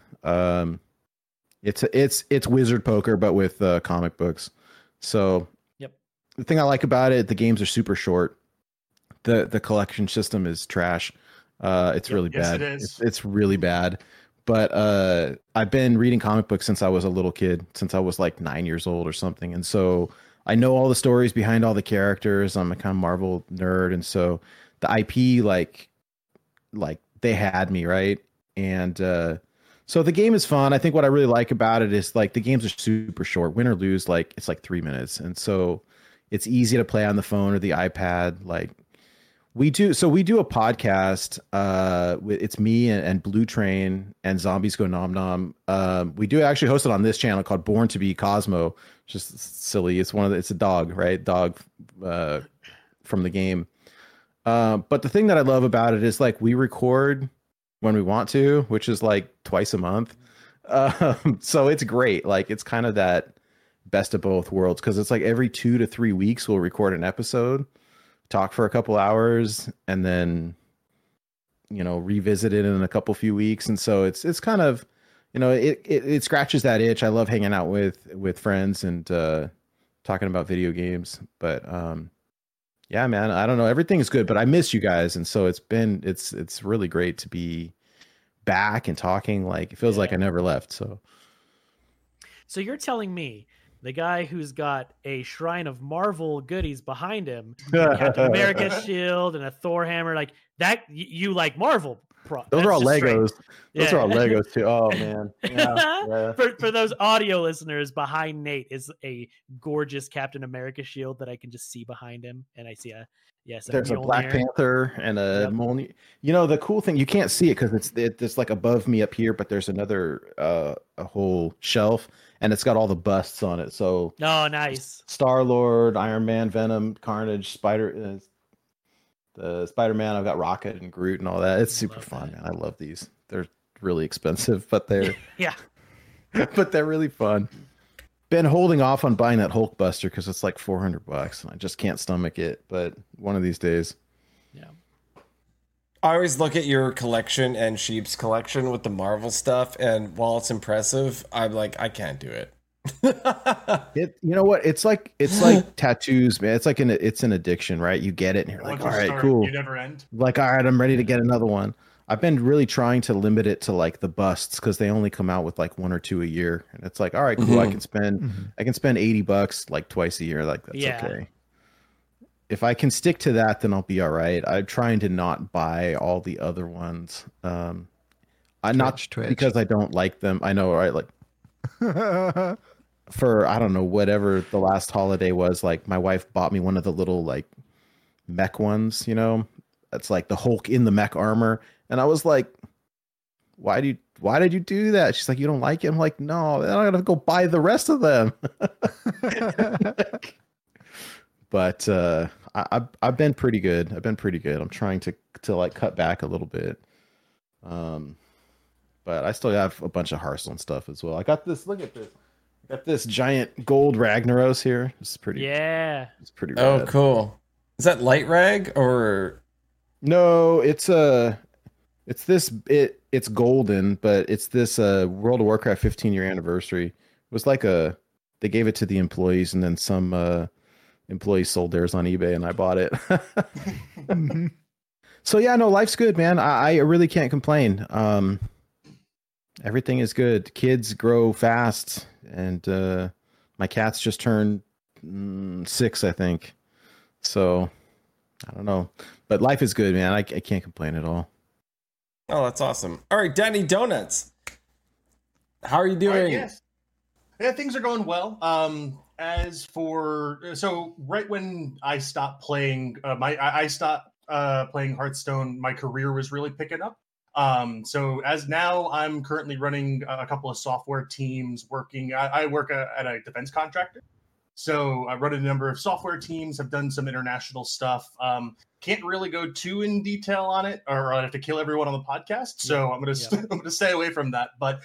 It's wizard poker, but with comic books. So
Yep.
The thing I like about it, the games are super short. The collection system is trash. It's really
Yes,
bad.
it is.
It's really bad. But I've been reading comic books since I was a little kid, since I was like 9 years old or something. And so I know all the stories behind all the characters. I'm a kind of Marvel nerd. And so the IP, like they had me, right? And so the game is fun. I think what I really like about it is like the games are super short. Win or lose, like it's like 3 minutes. And so it's easy to play on the phone or the iPad. Like we do a podcast. It's me and Blue Train and Zombies Go Nom Nom. We do actually host it on this channel called Born to Be Cosmo. Just silly. It's a dog, right? Dog from the game. But the thing that I love about it is like we record when we want to, which is like twice a month. So it's great. Like it's kind of that best of both worlds because it's like every 2 to 3 weeks we'll record an episode, talk for a couple hours, and then revisit it in a few weeks. And so it's kind of it scratches that itch. I love hanging out with friends and talking about video games. But yeah, man, I don't know. Everything is good, but I miss you guys. And so it's really great to be back and talking. Like it feels like I never left. So
So you're telling me the guy who's got a shrine of Marvel goodies behind him, Captain America's shield and a Thor hammer, like that, you like Marvel?
Those are all
That's just
Legos.
straight.
Those are all Legos too. Oh man. Yeah.
For those audio listeners, behind Nate is a gorgeous Captain America shield that I can just see behind him, and I see
There's a Black
Mjolnir.
Panther and a Mjolnir. The cool thing, you can't see it because it's like above me up here, but there's another a whole shelf, and it's got all the busts on it. So
Oh, nice.
Star-Lord, Iron Man, Venom, Carnage, the Spider-Man. I've got Rocket and Groot and all that. It's super fun, man. I love these. They're really expensive, but they're
Yeah.
but they're really fun. Been holding off on buying that Hulkbuster because it's like $400 and I just can't stomach it. But one of these days.
Yeah.
I always look at your collection and Sheep's collection with the Marvel stuff, and while it's impressive, I'm like, I can't do it.
You know what? It's like tattoos, man. It's like it's an addiction, right? You get it, and you're like,
Once
all
you
right,
start,
cool.
You never end.
Like, all right, I'm ready to get another one. I've been really trying to limit it to like the busts because they only come out with like 1 or 2 a year, and it's like, all right, cool. I can spend $80 like twice a year. Like that's okay. If I can stick to that, then I'll be all right. I'm trying to not buy all the other ones. I'm not because I don't like them. I know, right? Like for I don't know whatever the last holiday was. Like my wife bought me one of the little like mech ones. You know, it's like the Hulk in the mech armor, and I was like, why did you do that? She's like, you don't like it? I'm like, no, then I gotta go buy the rest of them. But I've been pretty good. I'm trying to like cut back a little bit. But I still have a bunch of Hearthstone stuff as well. I got this. Look at this. I got this giant gold Ragnaros here. It's pretty.
Yeah.
It's pretty.
Oh,
rad.
cool. Is that light rag or?
No, it's golden, but it's this World of Warcraft 15-year anniversary. It was like they gave it to the employees, and then some employees sold theirs on eBay, and I bought it. So yeah, no, life's good, man. I really can't complain. Everything is good. Kids grow fast, and my cats just turned 6, I think. So I don't know, but life is good, man. I can't complain at all.
Oh, that's awesome. All right, Danny Donuts, how are you doing?
Yes. Yeah, things are going well. As for right when I stopped playing, I stopped playing Hearthstone. My career was really picking up. So as now, I'm currently running a couple of software teams. I work at a defense contractor. So I run a number of software teams. I've done some international stuff. Can't really go too in detail on it, or I have to kill everyone on the podcast. So I'm gonna stay away from that. But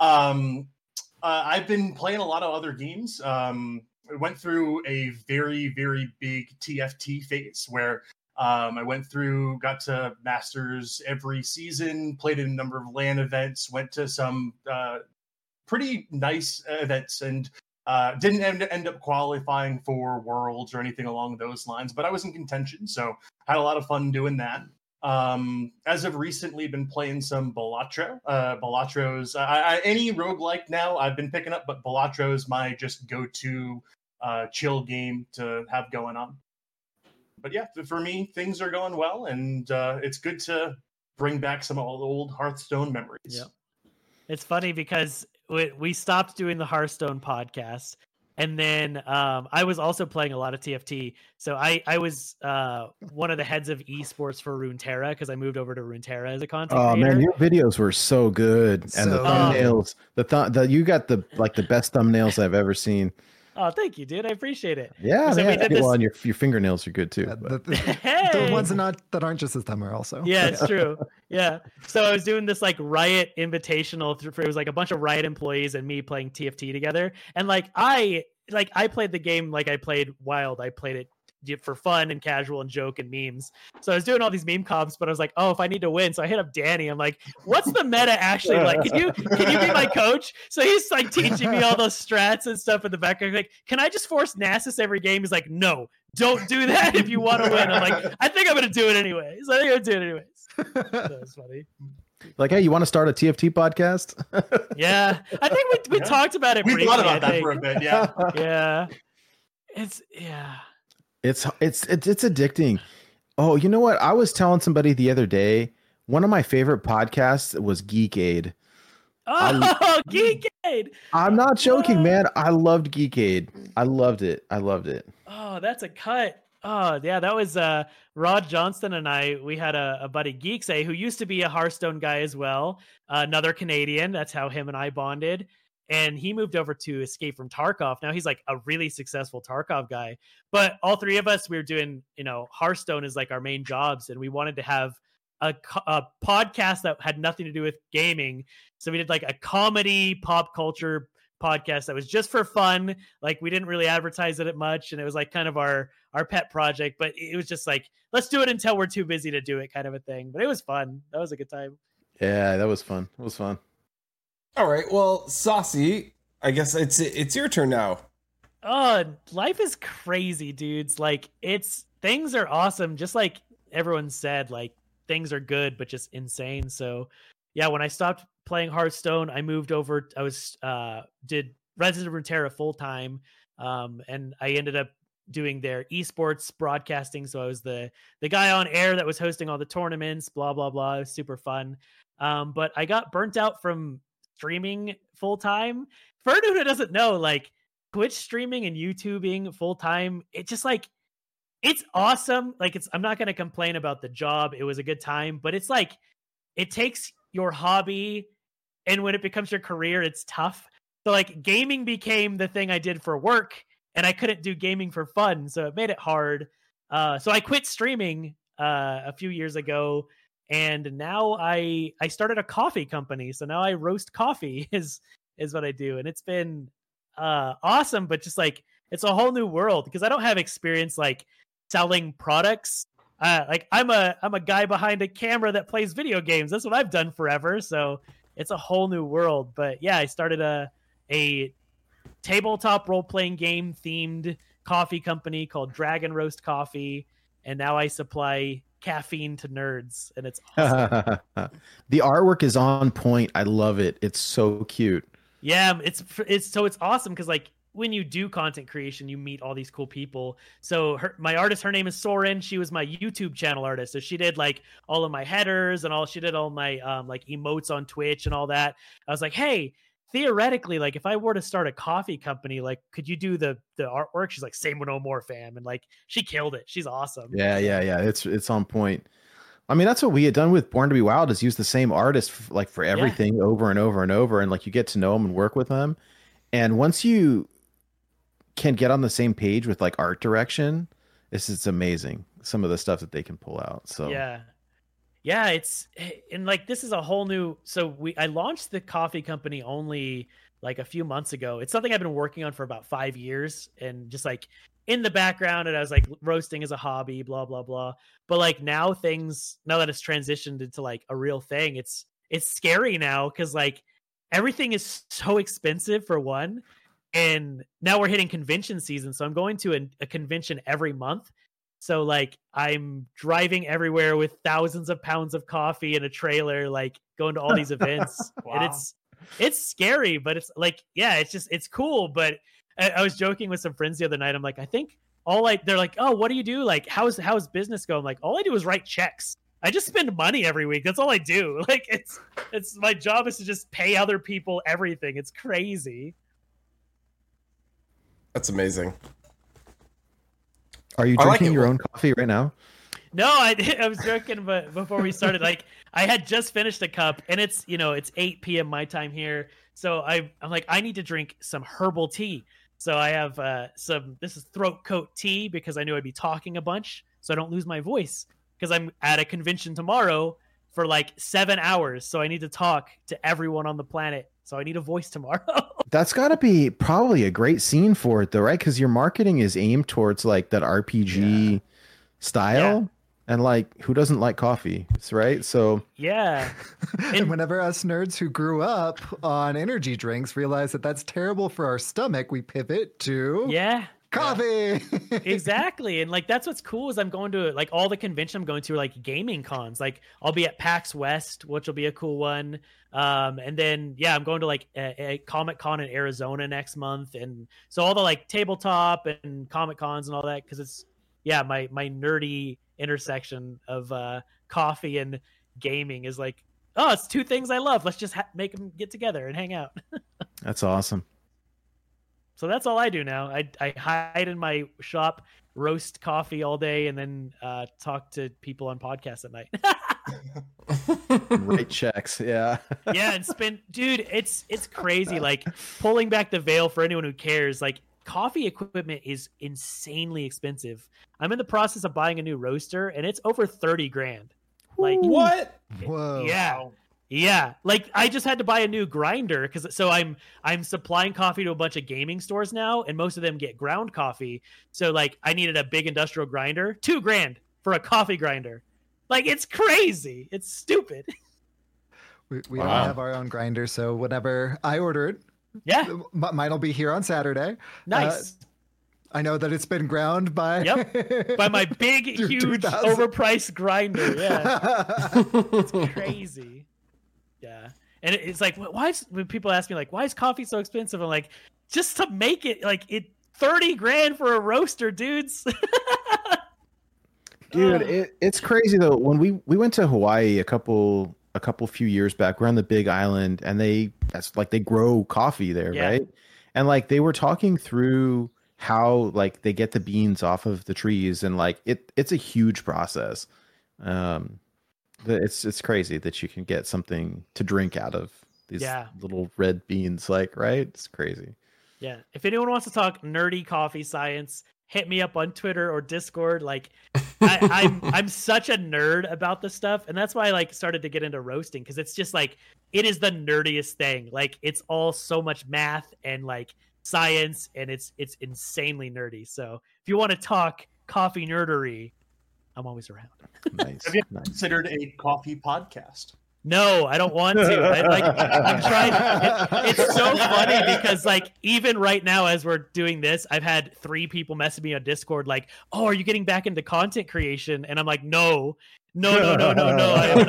I've been playing a lot of other games. I went through a very, very big TFT phase where I got to Masters every season, played in a number of LAN events, went to some pretty nice events, and didn't end up qualifying for Worlds or anything along those lines, but I was in contention, so had a lot of fun doing that. As of recently, been playing some Balatro. Balatro's any roguelike now I've been picking up, but Balatro is my just go-to chill game to have going on. But yeah, for me, things are going well, and it's good to bring back some old Hearthstone memories.
Yeah, it's funny because we stopped doing the Hearthstone podcast, and then I was also playing a lot of TFT. So I was one of the heads of esports for Runeterra because I moved over to Runeterra as a content creator.
Oh man, your videos were so good, and the thumbnails, you got the best thumbnails I've ever seen.
Oh, thank you, dude. I appreciate it.
Yeah,
so
and your fingernails are good too.
The ones that aren't just as dumb are also.
Yeah, it's true. Yeah. So I was doing this like Riot Invitational. It was like a bunch of Riot employees and me playing TFT together. And I played the game like I played Wild. I played it for fun and casual and joke and memes. So I was doing all these meme comps, but I was like, oh, if I need to win. So I hit up Danny. I'm like, what's the meta actually like? Can you be my coach? So he's like teaching me all those strats and stuff in the background. Like, can I just force Nasus every game? He's like, no, don't do that if you want to win. I'm like, I think I'm going to do it anyways. That's funny.
Like, hey, you want to start a TFT podcast?
Yeah. I think we talked about it briefly.
We thought about that for a bit, yeah.
Yeah.
It's addicting. Oh, you know what? I was telling somebody the other day, one of my favorite podcasts was Geekade.
Oh, Geekade!
I'm not joking, man. I loved Geekade. I loved it.
Oh, that's a cut. Oh, yeah, that was Rod Johnston and we had a buddy, Geeksay, who used to be a Hearthstone guy as well. Another Canadian. That's how him and I bonded. And he moved over to Escape from Tarkov. Now he's like a really successful Tarkov guy. But all three of us, we were doing, Hearthstone is like our main jobs. And we wanted to have a podcast that had nothing to do with gaming. So we did like a comedy pop culture podcast that was just for fun. Like we didn't really advertise it much. And it was like kind of our pet project. But it was just like, let's do it until we're too busy to do it kind of a thing. But it was fun. That was a good time.
Yeah, that was fun. It was fun.
All right. Well, Saucy, I guess it's your turn now.
Oh, life is crazy, dudes. Like things are awesome. Just like everyone said, like things are good, but just insane. So yeah, when I stopped playing Hearthstone, I moved over. I was did Resident of Runeterra full time, and I ended up doing their esports broadcasting. So I was the guy on air that was hosting all the tournaments. Blah blah blah. It was super fun. But I got burnt out from streaming full time. For anyone who doesn't know, like Twitch streaming and YouTubing full time, it just like it's awesome. Like I'm not going to complain about the job. It was a good time, but it's like it takes your hobby, and when it becomes your career, it's tough. So like gaming became the thing I did for work, and I couldn't do gaming for fun, so it made it hard. So I quit streaming a few years ago, and now I started a coffee company. So now I roast coffee is what I do, and it's been awesome. But just like it's a whole new world because I don't have experience like selling products. Like I'm a guy behind a camera that plays video games. That's what I've done forever. So it's a whole new world. But yeah, I started a tabletop role-playing game themed coffee company called Dragon Roast Coffee, and now I supply caffeine to nerds, and it's awesome.
The artwork is on point. I love it. It's so cute.
Yeah, it's awesome because like when you do content creation, you meet all these cool people. So my artist, her name is Soren. She was my YouTube channel artist. So she did like all of my headers and she did all my like emotes on Twitch and all that. I was like, hey, theoretically, like if I were to start a coffee company, like could you do the artwork? She's like, say no more, fam. And like she killed it. She's awesome.
Yeah. It's on point. I mean, that's what we had done with Born to Be Wild, is use the same artist for everything over and over and over. And like you get to know them and work with them. And once you can get on the same page with like art direction, it's amazing. Some of the stuff that they can pull out. So yeah, it's, and like this is a whole new. So I launched the coffee company only like a few months ago. It's something I've been working on for about 5 years, and just like in the background, and I was like roasting as a hobby, blah blah blah. But like now that it's transitioned into like a real thing, it's scary now because like everything is so expensive for one. And now we're hitting convention season. So I'm going to a convention every month. So like I'm driving everywhere with thousands of pounds of coffee in a trailer, like going to all these events.
Wow.
And it's scary, but it's like, yeah, it's cool. But I was joking with some friends the other night. I'm like, I think they're like, oh, what do you do? Like, how's business going? I'm like, all I do is write checks. I just spend money every week. That's all I do. Like it's my job is to just pay other people everything. It's crazy.
That's amazing.
Are you drinking your own coffee right now?
No, I was joking, but before we started, like I had just finished a cup, and it's 8 p.m. my time here, so I'm like I need to drink some herbal tea. So I have this is throat coat tea because I knew I'd be talking a bunch, so I don't lose my voice because I'm at a convention tomorrow for like 7 hours, so I need to talk to everyone on the planet. So I need a voice tomorrow.
That's got to be probably a great scene for it, though, right? Because your marketing is aimed towards like that RPG style. Yeah. And like, who doesn't like coffee? Right. So,
yeah.
And whenever us nerds who grew up on energy drinks realize that that's terrible for our stomach, we pivot to coffee.
Exactly. And like that's what's cool is I'm going to like all the convention I'm going to are like gaming cons. Like I'll be at PAX West, which will be a cool one. And then I'm going to like a Comic Con in Arizona next month, and so all the like tabletop and Comic Cons and all that, because it's my nerdy intersection of coffee and gaming is like, oh, it's two things I love. Let's just make them get together and hang out.
That's awesome.
So that's all I do now. I hide in my shop, roast coffee all day, and then talk to people on podcasts at night.
Write checks, yeah.
Yeah, and dude, it's crazy. Like pulling back the veil for anyone who cares. Like coffee equipment is insanely expensive. I'm in the process of buying a new roaster, and it's over $30,000. Like
what?
Whoa!
Yeah. Yeah, like I just had to buy a new grinder because I'm supplying coffee to a bunch of gaming stores now, and most of them get ground coffee. So like I needed a big industrial grinder, $2,000 for a coffee grinder. Like it's crazy, it's stupid.
We don't have our own grinder, so whenever I order it,
Yeah,
Mine'll be here on Saturday.
nice.
I know that it's been ground by
By my big, huge,
2000.
overpriced grinder. Yeah, it's crazy. Yeah, and it's like, why is when people ask me like, why is coffee so expensive? I'm like, just to make it like it 30 grand for a roaster, dudes.
Dude, it's crazy though. When we went to Hawaii a couple few years back, we're on the Big Island, and they grow coffee there,
Yeah.
right? And like they were talking through how like they get the beans off of the trees, and like it's a huge process. It's crazy that you can get something to drink out of these little red beans, like, right? It's crazy.
Yeah. If anyone wants to talk nerdy coffee science, hit me up on Twitter or Discord. Like, I'm such a nerd about this stuff, and that's why I like started to get into roasting, because it's just like it is the nerdiest thing. Like, it's all so much math and like science, and it's insanely nerdy. So if you want to talk coffee nerdery, I'm always around.
Nice.
Have you
Nice.
considered a coffee podcast?
No, I don't want to. I'm trying. It's so funny because, like, even right now, as we're doing this, I've had 3 people message me on Discord, like, "Oh, are you getting back into content creation?" And I'm like, "No, I am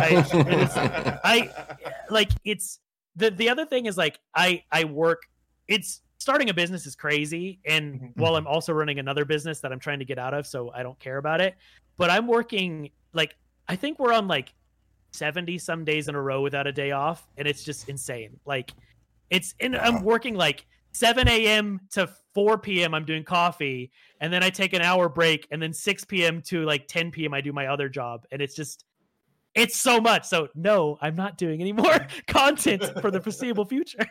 not." I like it's the other thing is like I work. It's starting a business is crazy, and while I'm also running another business that I'm trying to get out of, so I don't care about it. But I'm working like I think we're on like 70 some days in a row without a day off, and it's just insane. Like I'm working like 7 a.m. to 4 p.m. I'm doing coffee, and then I take an hour break, and then 6 p.m. to like 10 p.m. I do my other job, and it's so much. So no, I'm not doing any more content for the foreseeable future.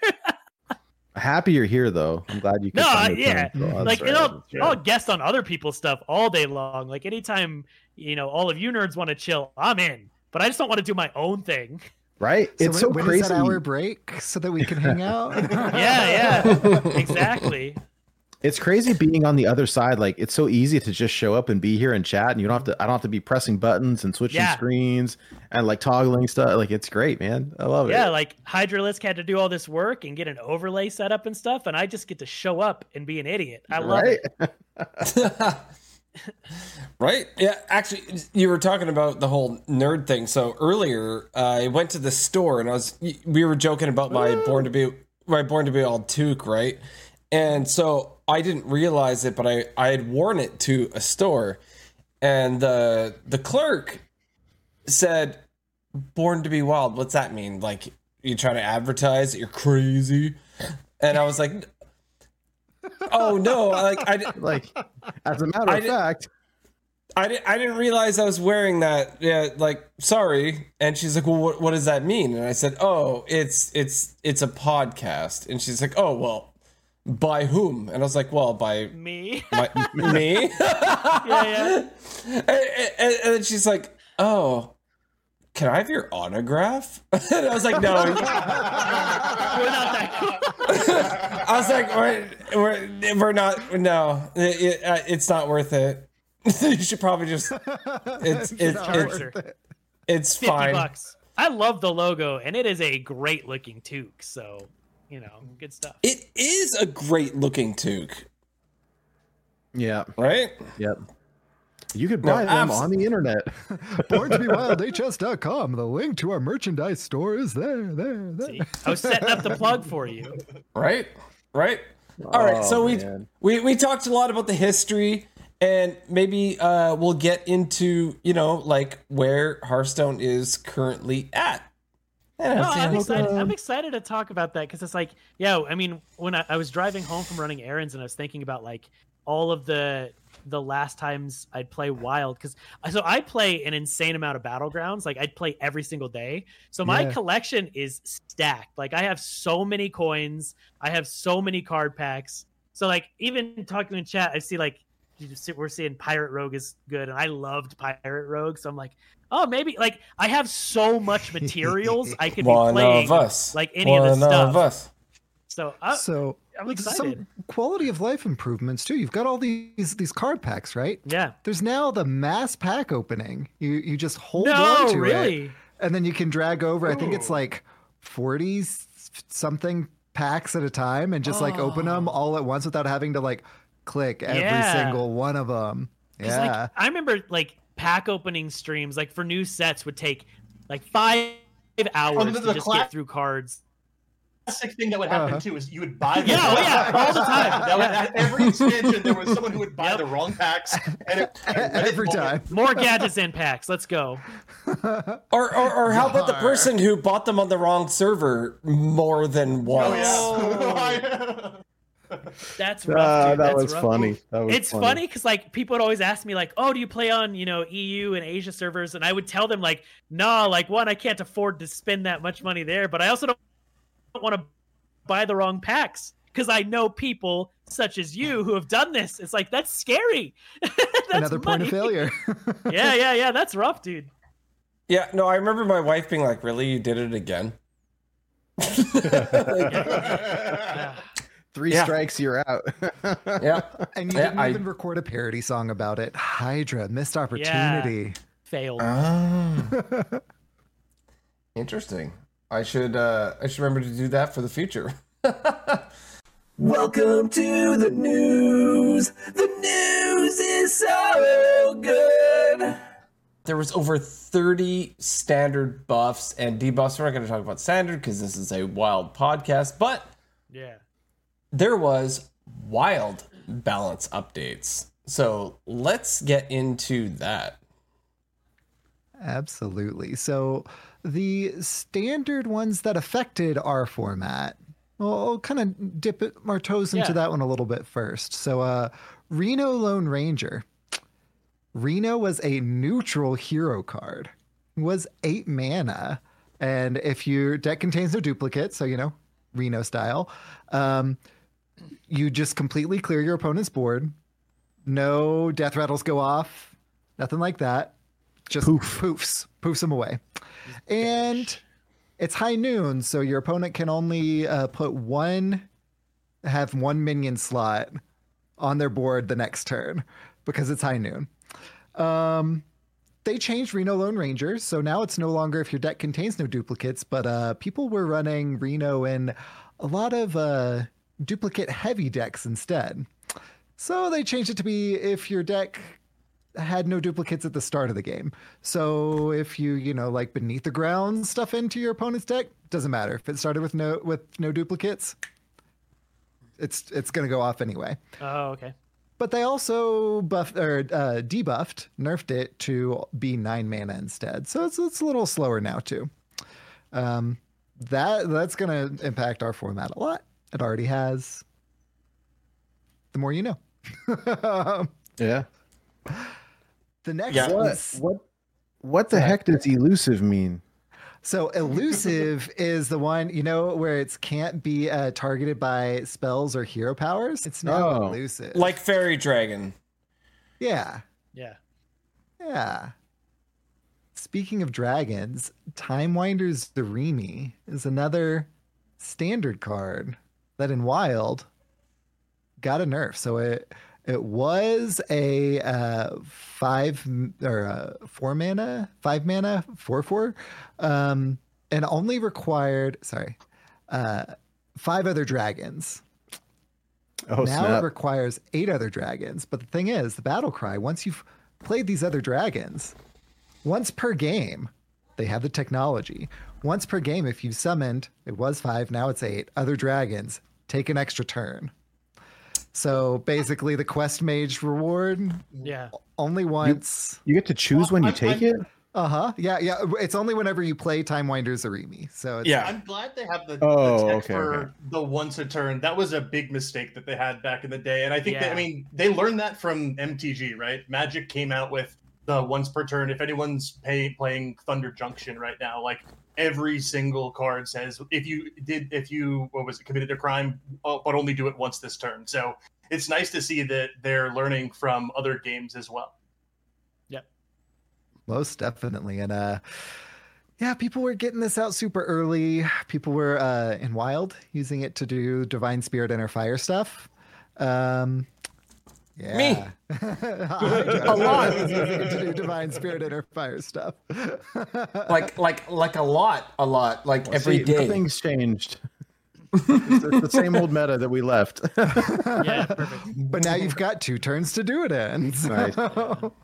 Happy you're here though. I'm glad you could
No,
find the
yeah.
time. So
Like,
that's
and
right.
I'll guest on other people's stuff all day long. Like, anytime, all of you nerds want to chill, I'm in. But I just don't want to do my own thing.
Right? It's so
when
crazy.
is that hour break so that we can hang out?
Yeah, exactly.
It's crazy being on the other side. Like, it's so easy to just show up and be here and chat, and I don't have to be pressing buttons and switching screens and like toggling stuff. Like, it's great, man. I love it.
Yeah, like Hydralisk had to do all this work and get an overlay set up and stuff, and I just get to show up and be an idiot. I love it.
Right? Yeah, actually, you were talking about the whole nerd thing. So earlier, I went to the store, and we were joking about my Born to Be Wild toque, right? And so I didn't realize it, but I had worn it to a store, and the clerk said, "Born to Be Wild, what's that mean? Like, you trying to advertise that you're crazy?" And I was like, "Oh no!"
Like, as a matter of fact,
I didn't realize I was wearing that. Yeah, like, sorry. And she's like, "Well, what does that mean?" And I said, "Oh, it's a podcast." And she's like, "Oh, well, by whom?" And I was like, "Well, by
Me.
me."
Yeah.
And then she's like, "Oh, can I have your autograph?" And I was like, "No."
We're not that cool.
I was like, we're not. No, it's not worth it. You should probably just. It's fine.
$50. I love the logo, and it is a great looking toque. So, good stuff.
It is a great looking toque.
yeah,
Right?
yep. You could buy them on the internet.
BornToBeWildHS.com. The link to our merchandise store is there.
See? I was setting up the plug for you.
Right? All right. So we talked a lot about the history, and maybe we'll get into like where Hearthstone is currently at.
No, I'm excited to talk about that, because it's like, I mean, when I was driving home from running errands, and I was thinking about like all of the last times I'd play Wild, because I play an insane amount of Battlegrounds. Like, I'd play every single day, so my collection is stacked. Like, I have so many coins, I have so many card packs. So like, even talking in chat, I see like we're seeing Pirate Rogue is good, and I loved Pirate Rogue, so I'm like, oh, maybe like I have so much materials I could be playing like any of the stuff. So I'm excited.
Some quality of life improvements too. You've got all these card packs, right?
Yeah.
There's now the mass pack opening. You just hold on to it, and then you can drag over. I think it's like 40 something packs at a time and just like open them all at once without having to like click every single one of them. Yeah.
Like, I remember like pack opening streams, like for new sets would take like 5 hours to just get through cards.
Classic thing that would happen too is you would buy the
all the time.
At every expansion there was someone who would buy the wrong packs and
every time.
More gadgets in packs. Let's go.
Or how about the person who bought them on the wrong server more than once?
That's rough, dude.
That
That's
was
rough.
funny. It's
funny because like people would always ask me like, oh, do you play on, you know, EU and Asia servers? And I would tell them like, no, like one, I can't afford to spend that much money there, but I also don't want to buy the wrong packs because I know people such as you who have done this. It's like, that's scary. That's
another point of failure.
yeah. That's rough, dude.
Yeah, no, I remember my wife being like, really, you did it again?
3 strikes, you're out.
Yeah.
And you didn't even record a parody song about it. Hydra, missed opportunity.
Failed.
Interesting. I should remember to do that for the future.
Welcome to the news. The news is so good.
There was over 30 standard buffs and debuffs. We're not going to talk about standard because this is a wild podcast, but
yeah,
there was wild balance updates. So let's get into that.
Absolutely. So the standard ones that affected our format, we'll kind of dip our toes into that one a little bit first. So Reno Lone Ranger. Reno was a neutral hero card. It was 8 mana. And if your deck contains no duplicates, so, you know, Reno style, you just completely clear your opponent's board. No death rattles go off. Nothing like that. Just poofs them away. And it's high noon, so your opponent can only have one minion slot on their board the next turn because it's high noon. They changed Reno Lone Ranger, so now it's no longer if your deck contains no duplicates, but people were running Reno in a lot of duplicate heavy decks instead. So they changed it to be if your deck had no duplicates at the start of the game. So if you like Beneath the Ground stuff into your opponent's deck, doesn't matter. If it started with no duplicates, it's going to go off anyway.
Oh, okay.
But they also debuffed, nerfed it to be 9 mana instead. So it's a little slower now too. That's going to impact our format a lot. It already has. The more you know.
Yeah.
The next
what the heck does elusive mean?
So elusive is the one, where it can't be targeted by spells or hero powers. It's now elusive.
Like Fairy Dragon.
Yeah.
Yeah.
Yeah. Speaking of dragons, Timewinder's Zarimi is another standard card that in Wild got a nerf. So it was a 5 mana 4/4, and only required 5 other dragons.
Oh,
now
snap.
it requires 8 other dragons. But the thing is, the battle cry, once you've played these other dragons, once per game, they have the technology. Once per game, if you've summoned, it was 5, now it's 8 other dragons, take an extra turn. So basically, the quest mage reward, only once.
You get to choose when you take it?
Yeah. It's only whenever you play Timewinder Zarimi. So it's,
I'm glad they have the tech for the once a turn. That was a big mistake that they had back in the day, and I think they learned that from MTG, right? Magic came out with the once per turn. If anyone's playing Thunder Junction right now, like every single card says if you committed a crime, but only do it once this turn. So it's nice to see that they're learning from other games as well.
Yep,
most definitely. And people were getting this out super early. People were in Wild using it to do Divine Spirit Inner Fire stuff.
Me.
A lot to do Divine Spirit Inner Fire stuff.
like a lot. Like every day.
Nothing's changed. It's the same old meta that we left.
Yeah, perfect.
But now you've got 2 turns to do it in. So,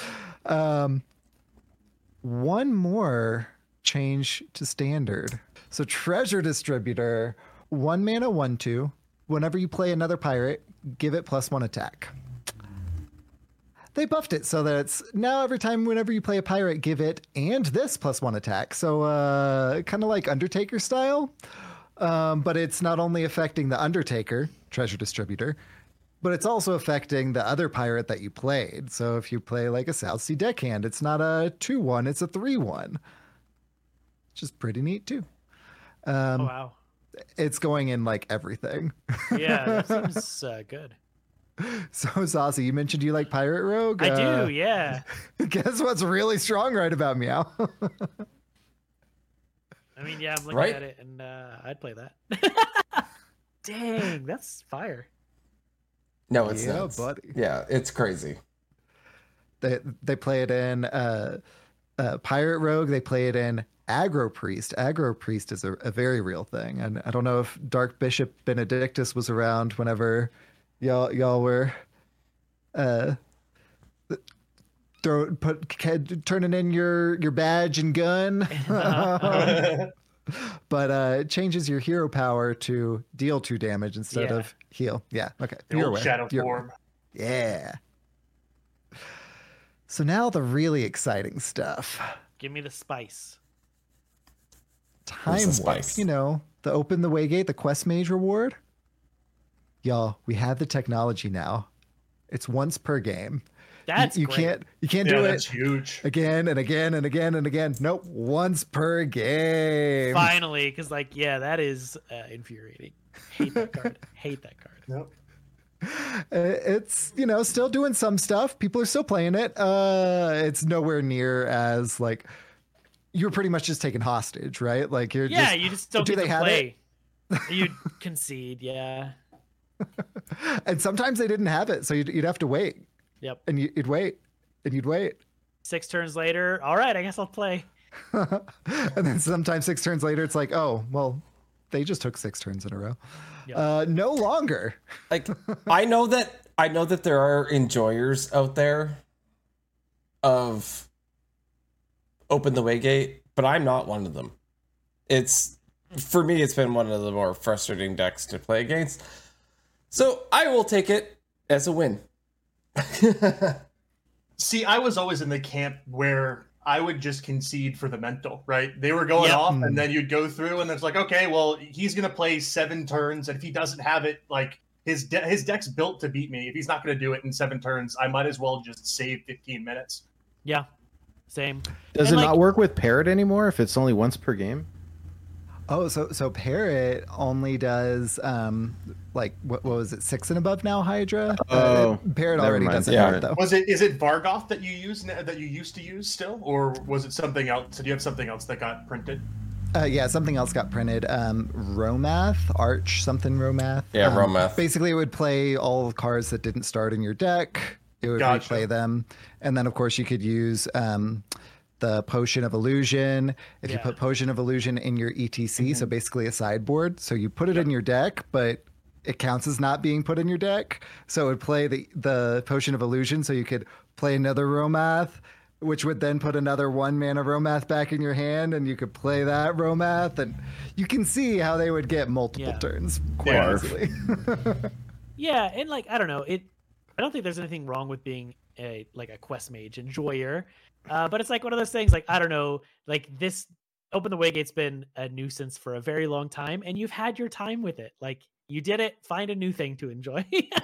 one more change to standard. So Treasure Distributor, 1 mana, 1/2. Whenever you play another pirate, give it +1 attack. They buffed it so that it's now every time whenever you play a pirate, give it and this +1 attack. So kind of like Undertaker style. But it's not only affecting the Undertaker, Treasure Distributor, but it's also affecting the other pirate that you played. So if you play like a South Sea Deckhand, it's not a 2/1, it's a 3/1. Which is pretty neat too.
Oh, wow.
It's going in like everything.
Yeah, that seems good.
So Saucy, you mentioned you like Pirate Rogue.
I do, yeah.
Guess what's really strong right about Meow?
I mean, yeah, I'm looking
Right?
at it, and I'd play that. Dang, that's fire.
No, it's
Yeah,
nuts.
buddy.
Yeah, it's crazy.
They play it in Pirate Rogue. They play it in Aggro Priest. Aggro Priest is a very real thing, and I don't know if Dark Bishop Benedictus was around whenever y'all were turning in your badge and gun. But it changes your hero power to deal 2 damage instead
Yeah.
of heal. Yeah, okay.
The
You're
old
aware.
shadow
You're-
form.
Yeah. So now the really exciting stuff.
Give me the spice.
Time
the
Warp.
spice?
You know, the Open the Waygate, the Quest Mage reward. Y'all, we have the technology now. It's once per game.
That's
you
great.
can't
Yeah,
do
that's
it
huge.
again and again and again and again. Nope, once per game.
Finally, because that is infuriating. Hate that card. Hate that card.
Nope.
It's still doing some stuff. People are still playing it. It's nowhere near as like you're pretty much just taken hostage, right? Like you
just don't
do
get
they
to
have
play. You'd concede, yeah.
And sometimes they didn't have it, so you'd have to wait,
Yep.
and you'd wait, and you'd wait,
6 turns later, all right, I guess I'll play.
and then sometimes 6 turns later, it's like, oh well, they just took 6 turns in a row.
Yep.
No longer.
Like I know that there are enjoyers out there of Open the Waygate, but I'm not one of them. For me, it's been one of the more frustrating decks to play against. So I will take it as a win.
See, I was always in the camp where I would just concede for the mental, right? They were going
Yep.
off, and then you'd go through, and it's like, okay, well, he's going to play 7 turns, and if he doesn't have it, like, his deck's built to beat me. If he's not going to do it in 7 turns, I might as well just save 15 minutes.
Yeah, same.
Does
And,
it not work with Parrot anymore if it's only once per game?
Oh, so Parrot only does like what was it, 6 and above now, Hydra?
Oh,
Parrot
never
already
mind.
doesn't
Yeah.
have it though.
Is it Vargoth that you used to use still, or was it something else? Did you have something else that got printed?
Yeah, something else got printed. Romath, Arch, something Romath.
Yeah, Romath.
Basically, it would play all the cards that didn't start in your deck. It would
Gotcha.
replay them, and then of course you could use the Potion of Illusion. If you
Yeah.
put Potion of Illusion in your ETC, so basically a sideboard, so you put it in your deck, but it counts as not being put in your deck. So it would play the Potion of Illusion, so you could play another Romath, which would then put another 1 mana Romath back in your hand, and you could play that Romath, and you can see how they would get multiple
Yeah.
turns quite
Yeah.
easily.
Yeah, and I don't know, I don't think there's anything wrong with being a quest mage enjoyer, but it's like one of those things. Like I don't know, like this Open the Waygate's been a nuisance for a very long time, and you've had your time with it. Like you did it. Find a new thing to enjoy.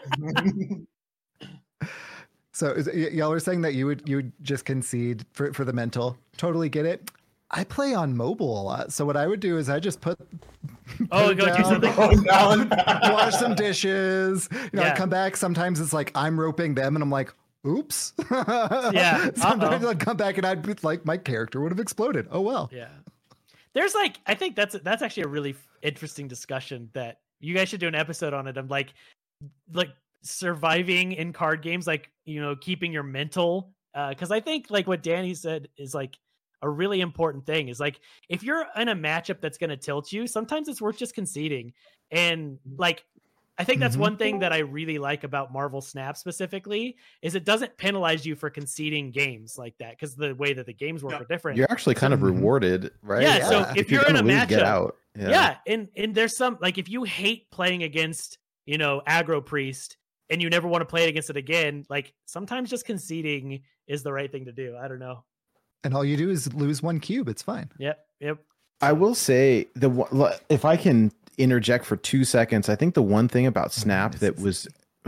So y'all were saying that you would just concede for the mental. Totally get it. I play on mobile a lot, so what I would do is I just put
Oh, go do
down,
something.
wash some dishes.
Yeah.
I come back. Sometimes it's like I'm roping them, and I'm like, "Oops."
Yeah.
Sometimes
Uh-oh.
I'd come back and I'd be like, my character would have exploded. Oh well.
Yeah. There's I think that's actually a really interesting discussion that you guys should do an episode on it. I'm like surviving in card games, keeping your mental. Cause I think like what Danny said is like, a really important thing. Is like, if you're in a matchup that's going to tilt you, sometimes it's worth just conceding. And like, I think that's one thing that I really like about Marvel Snap specifically, is it doesn't penalize you for conceding games like that, because the way that the games work are different.
You're actually kind of rewarded, right?
Yeah. So if you're in a matchup,
get out.
Yeah. And there's some, like, if you hate playing against, you know, Aggro Priest and you never want to play it against it again, like, sometimes just conceding is the right thing to do. I don't know.
And all you do is lose 1 cube. It's fine.
Yep.
I will say if I can interject for 2 seconds, I think the one thing about Snap that was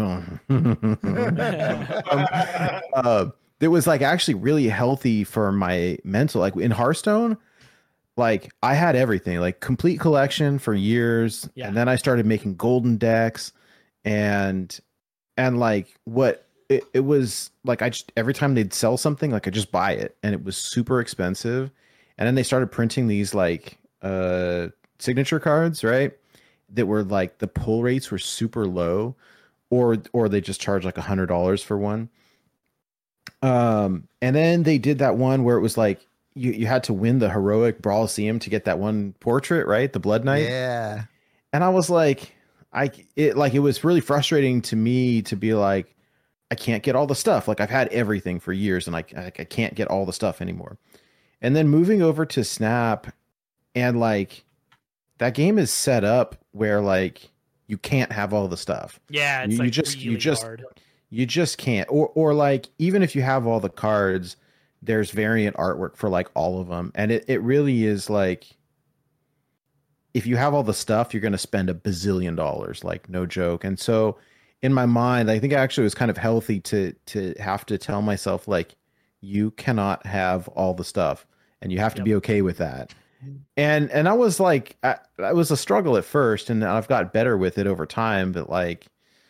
that was like actually really healthy for my mental, like in Hearthstone, like I had everything, like complete collection for years. Yeah. And then I started making golden decks and like what it was like, I just, every time they'd sell something, like I just buy it, and it was super expensive. And then they started printing these like signature cards, right? That were like, the pull rates were super low, or they just charged like $100 for one. And then they did that one where it was like you had to win the heroic Brawlseum to get that one portrait, right? The Blood Knight.
Yeah.
And I was like, it was really frustrating to me to be like, I can't get all the stuff. Like I've had everything for years, and I can't get all the stuff anymore. And then moving over to Snap, and like that game is set up where like you can't have all the stuff.
Yeah, it's
you just can't. Or like, even if you have all the cards, there's variant artwork for like all of them, and it really is like, if you have all the stuff, you're going to spend $1 bazillion, like no joke. And so in my mind, I think actually it was kind of healthy to have to tell myself, like, you cannot have all the stuff, and you have to be okay with that. And I was like, I was a struggle at first, and I've got better with it over time. But like,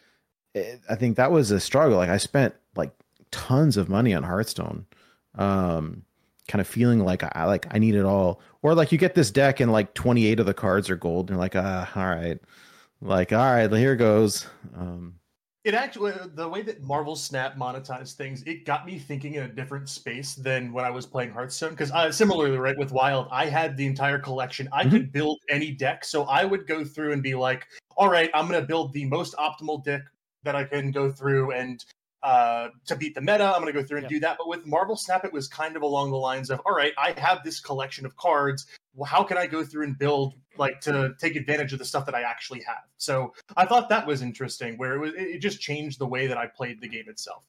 I think that was a struggle. Like I spent like tons of money on Hearthstone, kind of feeling like I need it all. Or like you get this deck and like 28 of the cards are gold, and you're like, all right, here goes.
It actually, the way that Marvel Snap monetized things, it got me thinking in a different space than when I was playing Hearthstone. Because similarly, right, with Wild, I had the entire collection. I could build any deck. So I would go through and be like, all right, I'm going to build the most optimal deck that I can go through, and to beat the meta, I'm going to go through and do that. But with Marvel Snap, it was kind of along the lines of, all right, I have this collection of cards. Well, how can I go through and build, like, to take advantage of the stuff that I actually have? So I thought that was interesting, where it just changed the way that I played the game itself.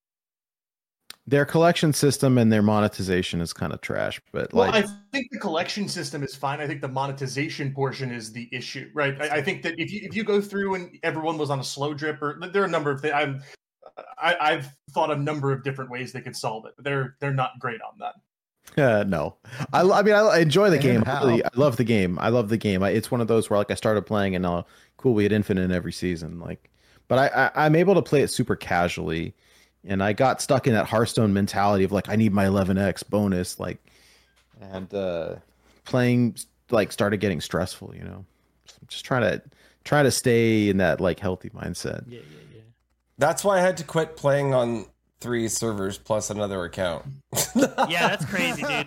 Their collection system and their monetization is kind of trash, but
I think the collection system is fine. I think the monetization portion is the issue, right? I think that if you go through and everyone was on a slow drip, or there are a number of things. I've thought a number of different ways they could solve it, but they're not great on that.
No, I mean, I enjoy the game. I love the game. It's one of those where like I started playing and cool, we had infinite in every season. Like, but I'm able to play it super casually, and I got stuck in that Hearthstone mentality of like, I need my 11x bonus, like, and playing like started getting stressful. You know, so I'm just trying to stay in that like healthy mindset.
Yeah.
That's why I had to quit playing on 3 servers plus another account.
Yeah, that's crazy, dude.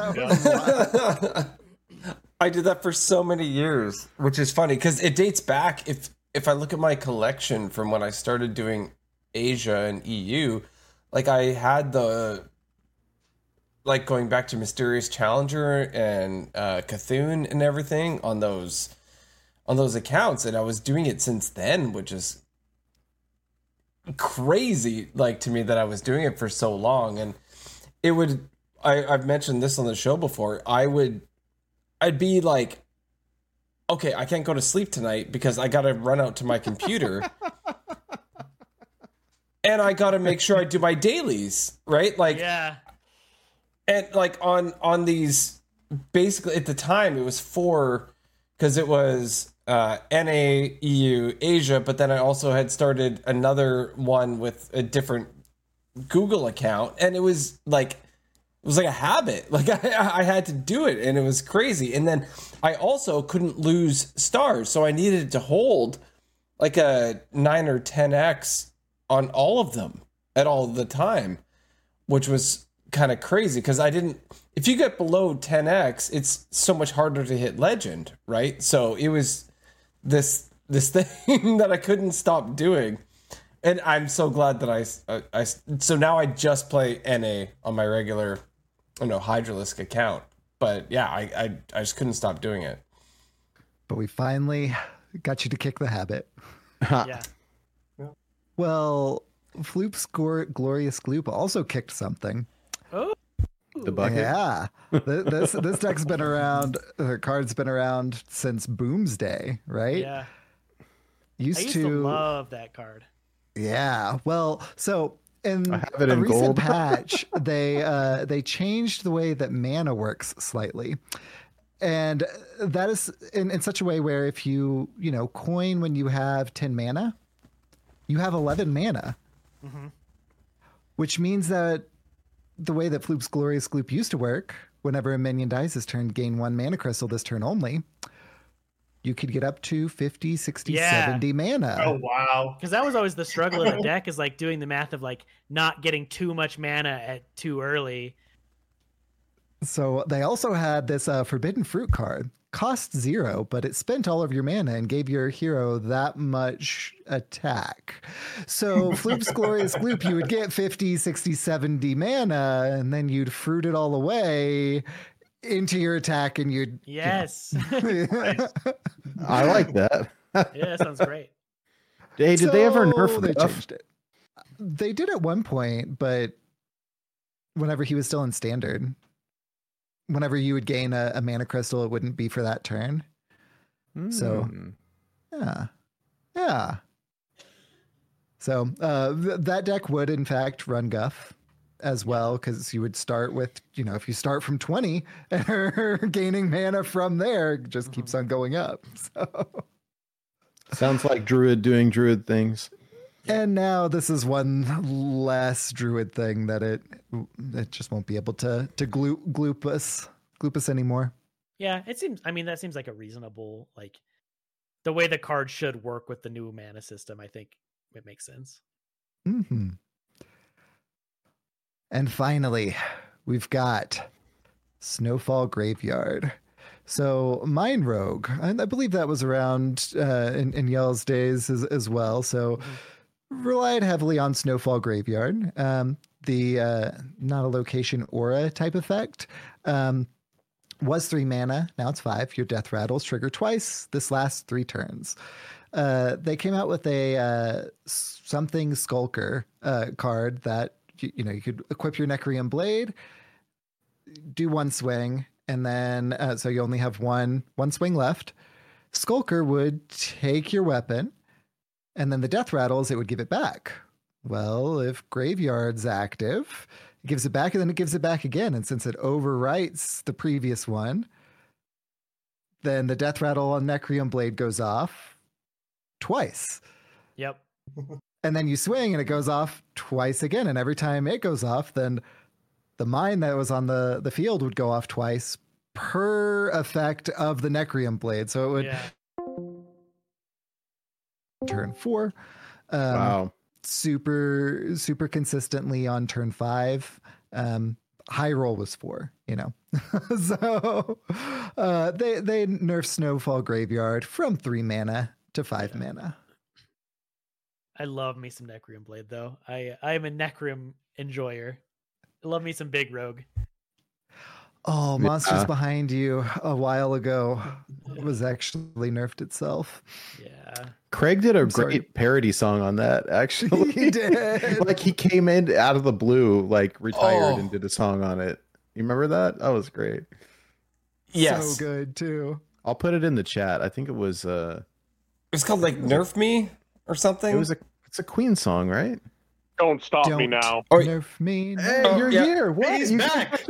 I did that for so many years, which is funny because it dates back. If I look at my collection from when I started doing Asia and EU, like I had going back to Mysterious Challenger and Cthulhu and everything on those accounts, and I was doing it since then, which is crazy, like, to me, that I was doing it for so long. And it would, I've mentioned this on the show before, I'd be like, okay, I can't go to sleep tonight because I gotta run out to my computer and I gotta make sure I do my dailies, right? Like,
yeah.
And like on these, basically at the time it was 4, because it was NA, EU, Asia, but then I also had started another one with a different Google account, and it was like a habit. Like I had to do it, and it was crazy. And then I also couldn't lose stars, so I needed to hold like a 9 or 10x on all of them at all the time, which was kind of crazy because if you get below 10x, it's so much harder to hit legend, right? So it was this thing that I couldn't stop doing. And I'm so glad that so now I just play NA on my regular, Hydralisk account. But yeah, I just couldn't stop doing it.
But we finally got you to kick the habit.
Yeah.
Well, Floop's Glorious Gloop also kicked something.
Oh.
The bucket.
Yeah. This deck's been around, card's been around since Boomsday, right?
Yeah. I used to love that card.
Yeah. Well, so in
I have it
a
in
recent
gold.
patch, they changed the way that mana works slightly. And that is in such a way where if you coin when you have 10 mana, you have 11 mana.
Mm-hmm.
Which means that the way that Floop's Glorious Gloop used to work, whenever a minion dies this turn, gain 1 mana crystal this turn only, you could get up to 50, 60, 70 mana.
Oh, wow.
Because that was always the struggle in the deck, is like doing the math of like not getting too much mana at too early.
So they also had this Forbidden Fruit card. Cost 0, but it spent all of your mana and gave your hero that much attack. So Floop's Glorious Gloop, you would get 50, 60, 70 mana, and then you'd fruit it all away into your attack, and you'd...
Yes.
I like that.
Yeah, that sounds great.
Hey, did they ever nerf
they
Guff?
changed it? They did at one point, but whenever he was still in Standard... Whenever you would gain a mana crystal, it wouldn't be for that turn. So, yeah. So that deck would, in fact, run Guff as well, because you would start with, if you start from 20 and are gaining mana from there, it just keeps on going up. So.
Sounds like Druid doing Druid things.
And now this is one less Druid thing that it just won't be able to gloop us anymore.
Yeah, that seems like a reasonable, like the way the card should work with the new mana system. I think it makes sense.
Mm-hmm. And finally, we've got Snowfall Graveyard. So Mind Rogue, I believe that was around in Yell's days as well. So relied heavily on Snowfall Graveyard. The not a location aura type effect was 3 mana. Now it's 5. Your Death Rattles trigger twice. This lasts 3 turns. They came out with a something Skulker card that you could equip your Necrium Blade, do 1 swing, and then so you only have one swing left. Skulker would take your weapon, and then the Death Rattles, it would give it back. Well, if Graveyard's active, it gives it back, and then it gives it back again. And since it overwrites the previous one, then the Death Rattle on Necrium Blade goes off twice.
Yep.
And then you swing, and it goes off twice again. And every time it goes off, then the mine that was on the field would go off twice per effect of the Necrium Blade. So it would turn 4.
Wow.
Super consistently on turn 5. High roll was 4, So they nerfed Snowfall Graveyard from 3 mana to 5 mana.
I love me some Necrium Blade, though. I am a Necrium enjoyer. I love me some big rogue.
Oh, Monsters Behind You a while ago was actually nerfed itself.
Yeah.
Craig did a great parody song on that, actually.
He did.
Like he came in out of the blue, like retired and did a song on it. You remember that? That was great.
Yes.
So good too.
I'll put it in the chat. I think it was
It's called like Nerf Me or something.
It's a Queen song, right?
Don't stop me now.
Oh,
Nerf me.
Hey,
now.
you're here. What?
He's back.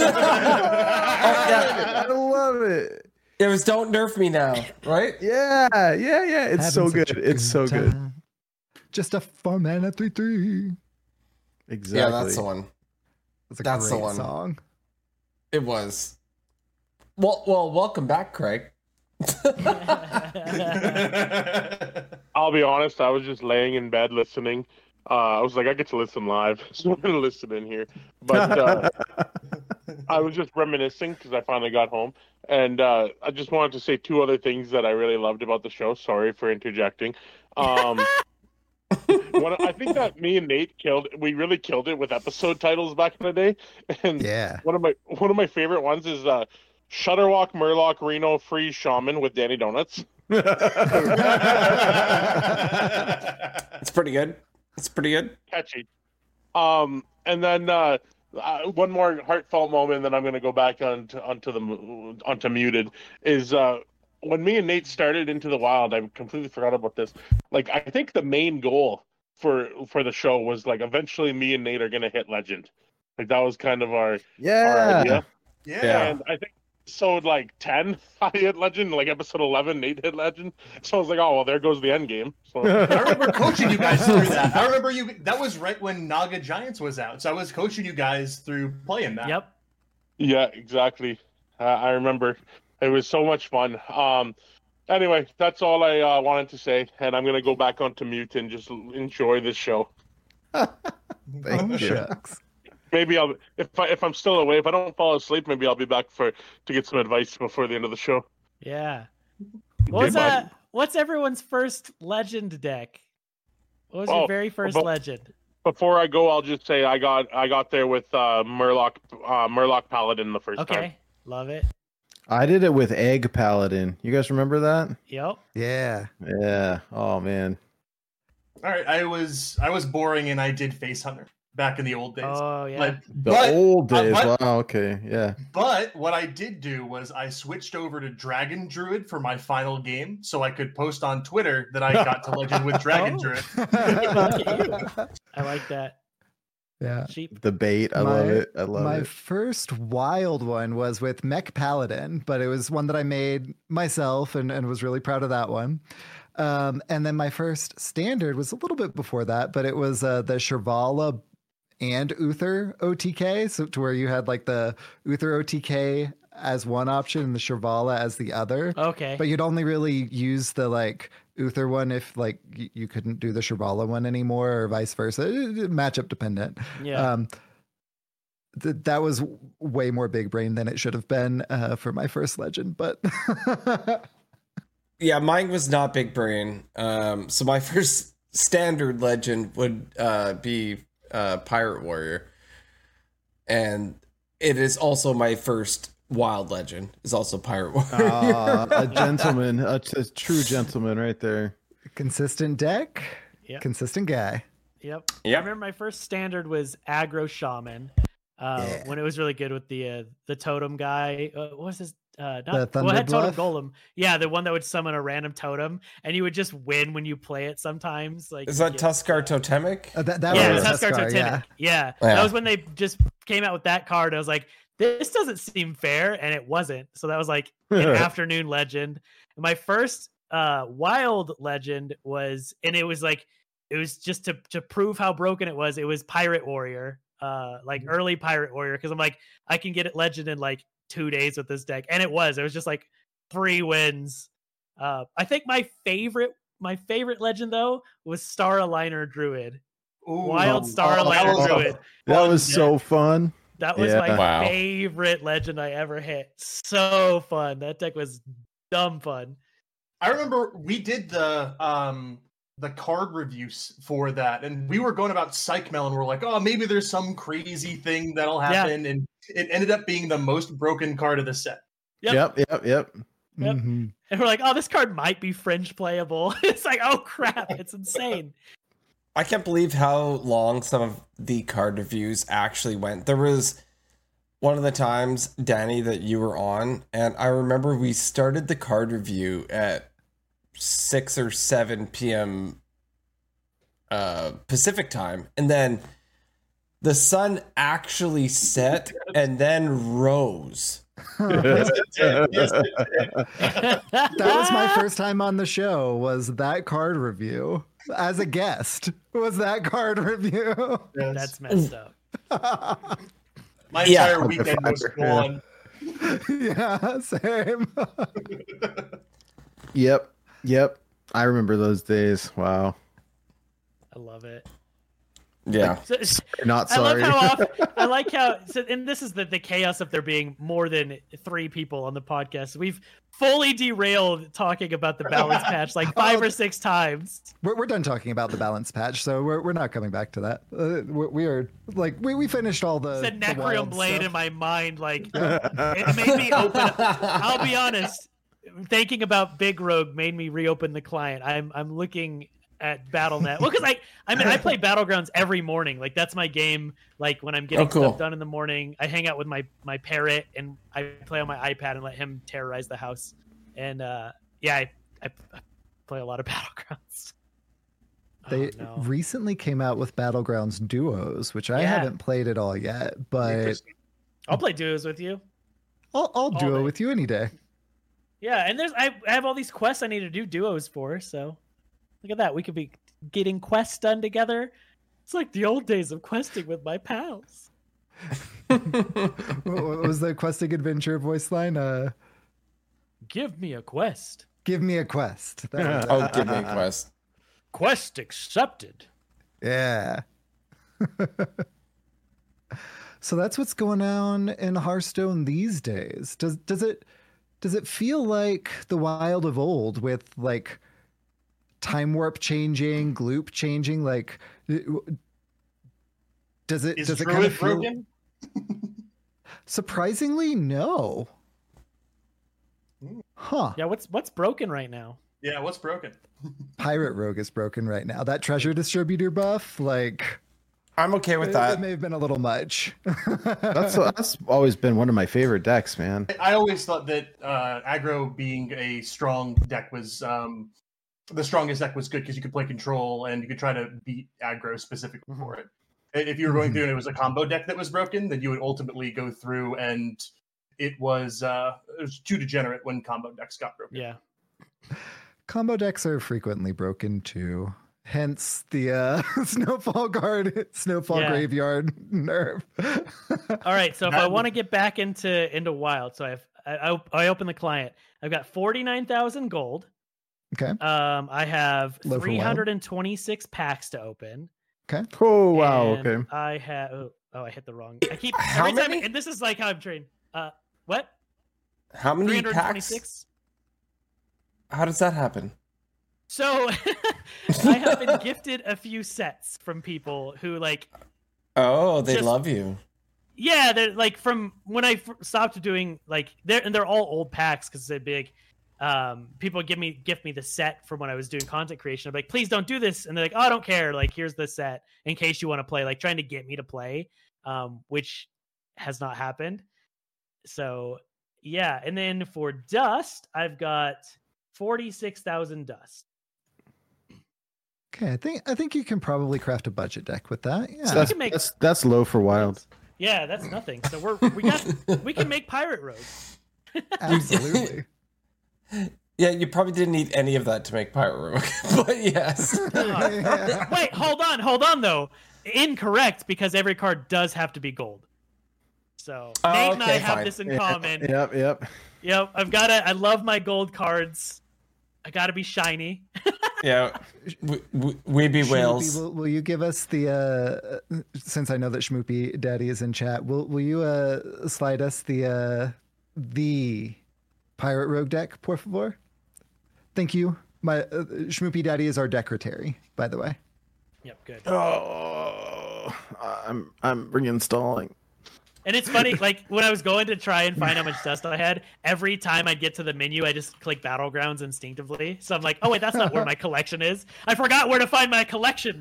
I love it.
It was Don't Nerf Me Now, right?
Yeah. It's so
Having
good.
such a
It's so good.
time. Just a 4-mana 3/3.
Exactly.
Yeah, that's the one.
It's a
That's the
great
one.
song.
It was. Well, welcome back, Craig.
I'll be honest, I was just laying in bed listening. I was like, I get to listen live, so I'm gonna listen in here. But I was just reminiscing because I finally got home, and I just wanted to say 2 other things that I really loved about the show. Sorry for interjecting. I think that me and Nate we really killed it with episode titles back in the day. And
Yeah.
one of my favorite ones is Shutterwalk, Murloc, Reno, Free Shaman with Danny Donuts.
It's pretty good. It's pretty good.
Catchy. And then one more heartfelt moment, and then I'm going to go back onto muted. Is when me and Nate started Into the Wild, I completely forgot about this. Like, I think the main goal for the show was like eventually me and Nate are going to hit Legend. Like that was kind of our idea.
Yeah.
And I think episode like 10, I hit Legend. Like episode 11, Nate hit Legend. So I was like, oh well, there goes the end game. So
I remember coaching you guys through that. I remember that was right when Naga Giants was out. So I was coaching you guys through playing that.
Yep.
yeah, exactly. I remember. It was so much fun. Anyway, that's all I wanted to say, and I'm gonna go back onto mute and just enjoy this show.
Thank you.
Shucks.
Maybe if I'm still away, if I don't fall asleep, maybe I'll be back to get some advice before the end of the show.
Yeah.
bud.
What's everyone's first legend deck? What was your very first legend?
Before I go, I'll just say I got there with Murloc Paladin the first time.
Okay. Love it.
I did it with Egg Paladin. You guys remember that?
Yep.
Yeah.
Yeah. Oh man.
All right. I was boring and I did Face Hunter back in the old days.
Oh yeah.
Old days. Wow. Okay. Yeah.
But what I did do was I switched over to Dragon Druid for my final game, so I could post on Twitter that I got to Legend with Dragon Druid.
I like that.
Yeah.
Cheap.
The bait. I love it. I love
My
it.
first wild one was with Mech Paladin, but it was one that I made myself and was really proud of that one. And then my first standard was a little bit before that, but it was the Shirvala and Uther OTK. So to where you had like the Uther OTK as one option and the Shirvala as the other.
Okay.
But you'd only really use the like Uther one if like you couldn't do the Shirvala one anymore or vice versa. Matchup dependent.
Yeah.
That was way more big brain than it should have been for my first legend, but
Yeah, mine was not big brain. So my first standard legend would be Pirate Warrior, and it is also my first wild legend. Is also Pirate Warrior.
A gentleman, a true gentleman, right there.
consistent deck,
Yep.
consistent guy.
Yep.
Yep.
I remember my first standard was Aggro Shaman. When it was really good with the totem guy. What was his? Not,
The Thunder
well, it had Totem
Bluff?
Golem. Yeah, the one that would summon a random totem, and you would just win when you play it. Sometimes, like
Is
you
that
get-
Tuskar Totemic?
That
Yeah,
was
Tuskar
Tuskar,
Totemic. Yeah.
Yeah.
That was when they just came out with that card. I was like, this doesn't seem fair, and it wasn't. So that was like an afternoon legend. My first wild legend was, and it was just to prove how broken it was. It was Pirate Warrior, like early Pirate Warrior, because I'm like, I can get it legend in like 2 days with this deck, and it was just like 3 wins. I think my favorite legend though was Star Aligner Druid.
Ooh.
Wild Star Aligner Druid.
That was so fun.
That was
Yeah.
my
Wow.
favorite legend I ever hit. So fun. That deck was dumb fun.
I remember we did the card reviews for that, and we were going about Psych Mel, and we're like, oh, maybe there's some crazy thing that'll happen, and it ended up being the most broken card of the set.
Yep.
Yep.
Yep.
Mhm.
And we're like, oh, this card might be fringe playable. It's like, oh crap, it's insane.
I can't believe how long some of the card reviews actually went. There was one of the times, Danny, that you were on, and I remember we started the card review at 6 or 7 p.m. Pacific time, and then the sun actually set and then rose.
That was my first time on the show. Was that card review as a guest? Was that card review?
That's messed up.
My
Yeah.
entire weekend was gone.
Yeah, same.
Yep. I remember those days. Wow.
I love it.
Yeah.
So,
Not sorry.
I like how, and this is the chaos of there being more than 3 people on the podcast. We've fully derailed talking about the balance patch like 5 or 6 times.
We're done talking about the balance patch, so we're not coming back to that. We are like we finished all the.
It's a
the
Necroom
wild
blade
stuff.
in my mind. Like it made me open. I'll be honest. Thinking about Big Rogue made me reopen the client. I'm looking at Battle.net. Well, because I play Battlegrounds every morning. Like that's my game. Like when I'm getting stuff done in the morning, I hang out with my parrot and I play on my iPad and let him terrorize the house. And I play a lot of Battlegrounds.
They recently came out with Battlegrounds Duos, which I haven't played at all yet, but
I'll play duos with you.
I'll duo with you any day.
Yeah, and I have all these quests I need to do duos for, so look at that. We could be getting quests done together. It's like the old days of questing with my pals.
What was the questing adventure voice line?
Give me a quest.
Give me a quest.
Give me a quest.
Quest accepted.
Yeah. So that's what's going on in Hearthstone these days. Does it feel like the Wild of old with like time warp changing, gloop changing? Like, does it kind of feel broken? Surprisingly, no. Huh?
Yeah. What's broken right now?
Yeah, what's broken?
Pirate Rogue is broken right now. That treasure distributor buff, like.
I'm okay with that.
It may have been a little much.
That's always been one of my favorite decks, man.
I always thought that aggro being a strong deck was the strongest deck was good because you could play control and you could try to beat aggro specifically for it. If you were going through and it was a combo deck that was broken, then you would ultimately go through and it was too degenerate when combo decks got broken.
Yeah.
Combo decks are frequently broken too. Hence the Snowfall Graveyard nerf.
All right, so if I want to get back into Wild, so I open the client. I've got 49,000 gold.
Okay.
I have 326 packs to open.
Okay.
Oh wow.
And
okay.
I have. I hit the wrong. I keep
How
every time,
many?
and this is like how I'm trained. What?
How many
326.
packs? How does that happen?
So I have been gifted a few sets from people who like.
Oh, they love you.
Yeah, they're like from when I stopped doing like they're all old packs because they're big. People gift me the set from when I was doing content creation. I'm like, please don't do this, and they're like, oh, I don't care. Like, here's the set in case you want to play. Like, trying to get me to play, which has not happened. So yeah, and then for Dust, I've got 46,000 Dust.
Okay, I think you can probably craft a budget deck with that. Yeah,
so that's low for Wild.
Yeah, that's nothing. So we can make Pirate Rogue.
Absolutely.
Yeah, you probably didn't need any of that to make Pirate Rogue, but yes.
Wait, hold on though. Incorrect, because every card does have to be gold. So Nate and I have this in common.
Yep.
I love my gold cards. I gotta be shiny.
Yeah, we be whales.
Will you give us the since I know that Schmoopy Daddy is in chat, will you slide us the Pirate Rogue deck, por favor? Thank you. My Schmoopy Daddy is our decretary, by the way.
Yep, good.
Oh, I'm reinstalling.
And it's funny, like when I was going to try and find how much dust I had, every time I'd get to the menu, I just click Battlegrounds instinctively. So I'm like, oh wait, that's not where my collection is. I forgot where to find my collection.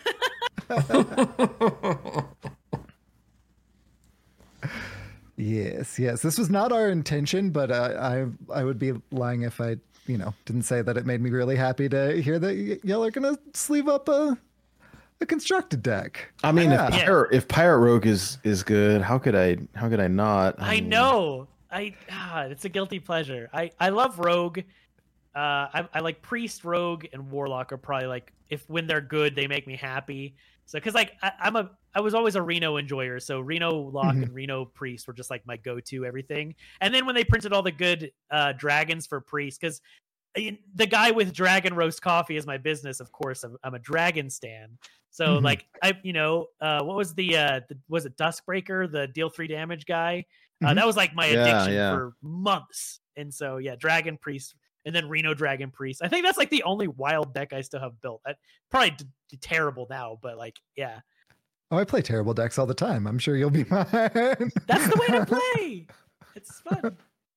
Yes. This was not our intention, but I would be lying if I, didn't say that it made me really happy to hear that y'all are gonna sleeve up a constructed deck.
I mean, if Pirate Rogue is good, how could I not?
I know. It's a guilty pleasure. I love Rogue. I like Priest, Rogue, and Warlock are probably like when they're good, they make me happy. So because like I was always a Reno enjoyer, so Reno Lock and Reno Priest were just like my go-to everything. And then when they printed all the good dragons for Priest, because the guy with Dragon Roast Coffee is my business, of course. I'm a dragon stan. So like what was was it Duskbreaker, the deal 3 damage guy? That was like my addiction for months. And so Dragon Priest and then Reno Dragon Priest. I think that's like the only wild deck I still have built. I probably terrible now, but like
Oh, I play terrible decks all the time. I'm sure you'll be mine.
That's the way to play. It's fun.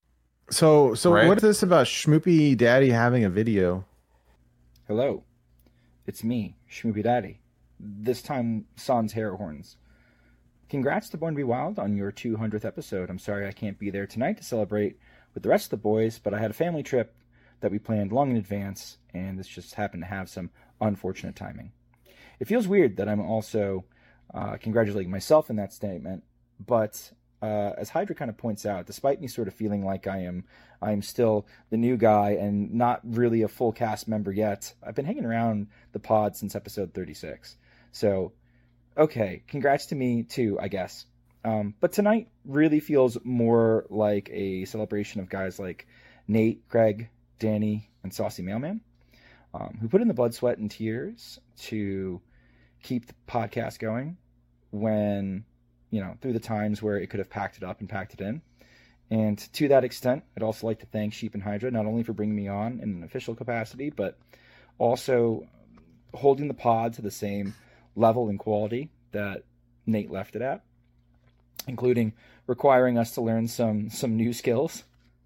So
Right.
what is this about Schmoopy Daddy having a video?
Hello, it's me, Schmoopy Daddy. This time, sans hair horns. Congrats to Born to Be Wild on your 200th episode. I'm sorry I can't be there tonight to celebrate with the rest of the boys, but I had a family trip that we planned long in advance, and this just happened to have some unfortunate timing. It feels weird that I'm also congratulating myself in that statement, but as Hydra kind of points out, despite me sort of feeling like I am still the new guy and not really a full cast member yet, I've been hanging around the pod since episode 36. So, okay, congrats to me too, I guess. But tonight really feels more like a celebration of guys like Nate, Craig, Danny, and Saucy Mailman, who put in the blood, sweat, and tears to keep the podcast going when, through the times where it could have packed it up and packed it in. And to that extent, I'd also like to thank Sheep and Hydra, not only for bringing me on in an official capacity, but also holding the pod to the same level and quality that Nate left it at, including requiring us to learn some new skills.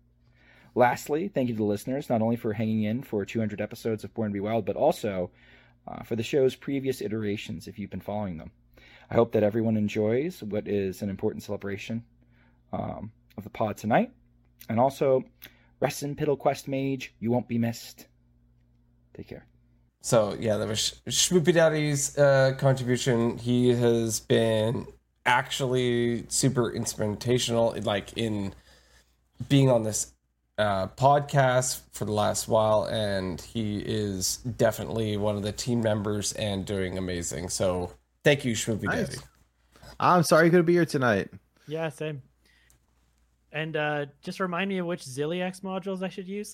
Lastly, thank you to the listeners, not only for hanging in for 200 episodes of Born to Be Wild, but also for the show's previous iterations, if you've been following them. I hope that everyone enjoys what is an important celebration of the pod tonight. And also, rest in Piddle Quest Mage, you won't be missed. Take care.
So that was Schmoopy Daddy's contribution. He has been actually super instrumentational, like in being on this podcast for the last while, and he is definitely one of the team members and doing amazing. So thank you, Schmoopy Daddy.
I'm sorry you couldn't be here tonight.
Yeah, same. And just remind me of which Ziliax modules I should use.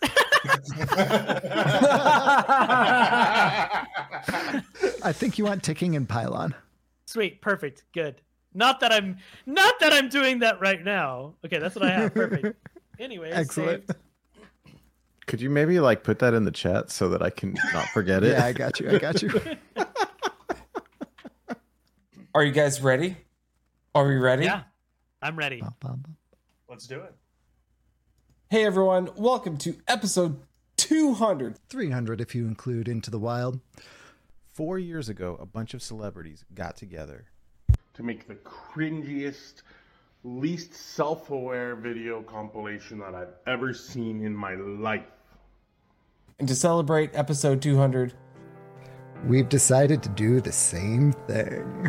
I think you want Ticking and Pylon.
Sweet, perfect, good. Not that I'm doing that right now. Okay, that's what I have. Perfect. Anyways,
Excellent.
saved.
Could you maybe put that in the chat so that I can not forget it?
Yeah, I got you.
Are you guys ready? Are we ready?
Yeah, I'm ready.
Let's do it.
Hey everyone, welcome to episode 200.
300 if you include Into the Wild.
4 years ago, a bunch of celebrities got together
To make the cringiest, least self-aware video compilation that I've ever seen in my life.
And to celebrate episode 200,
We've decided to do the same thing.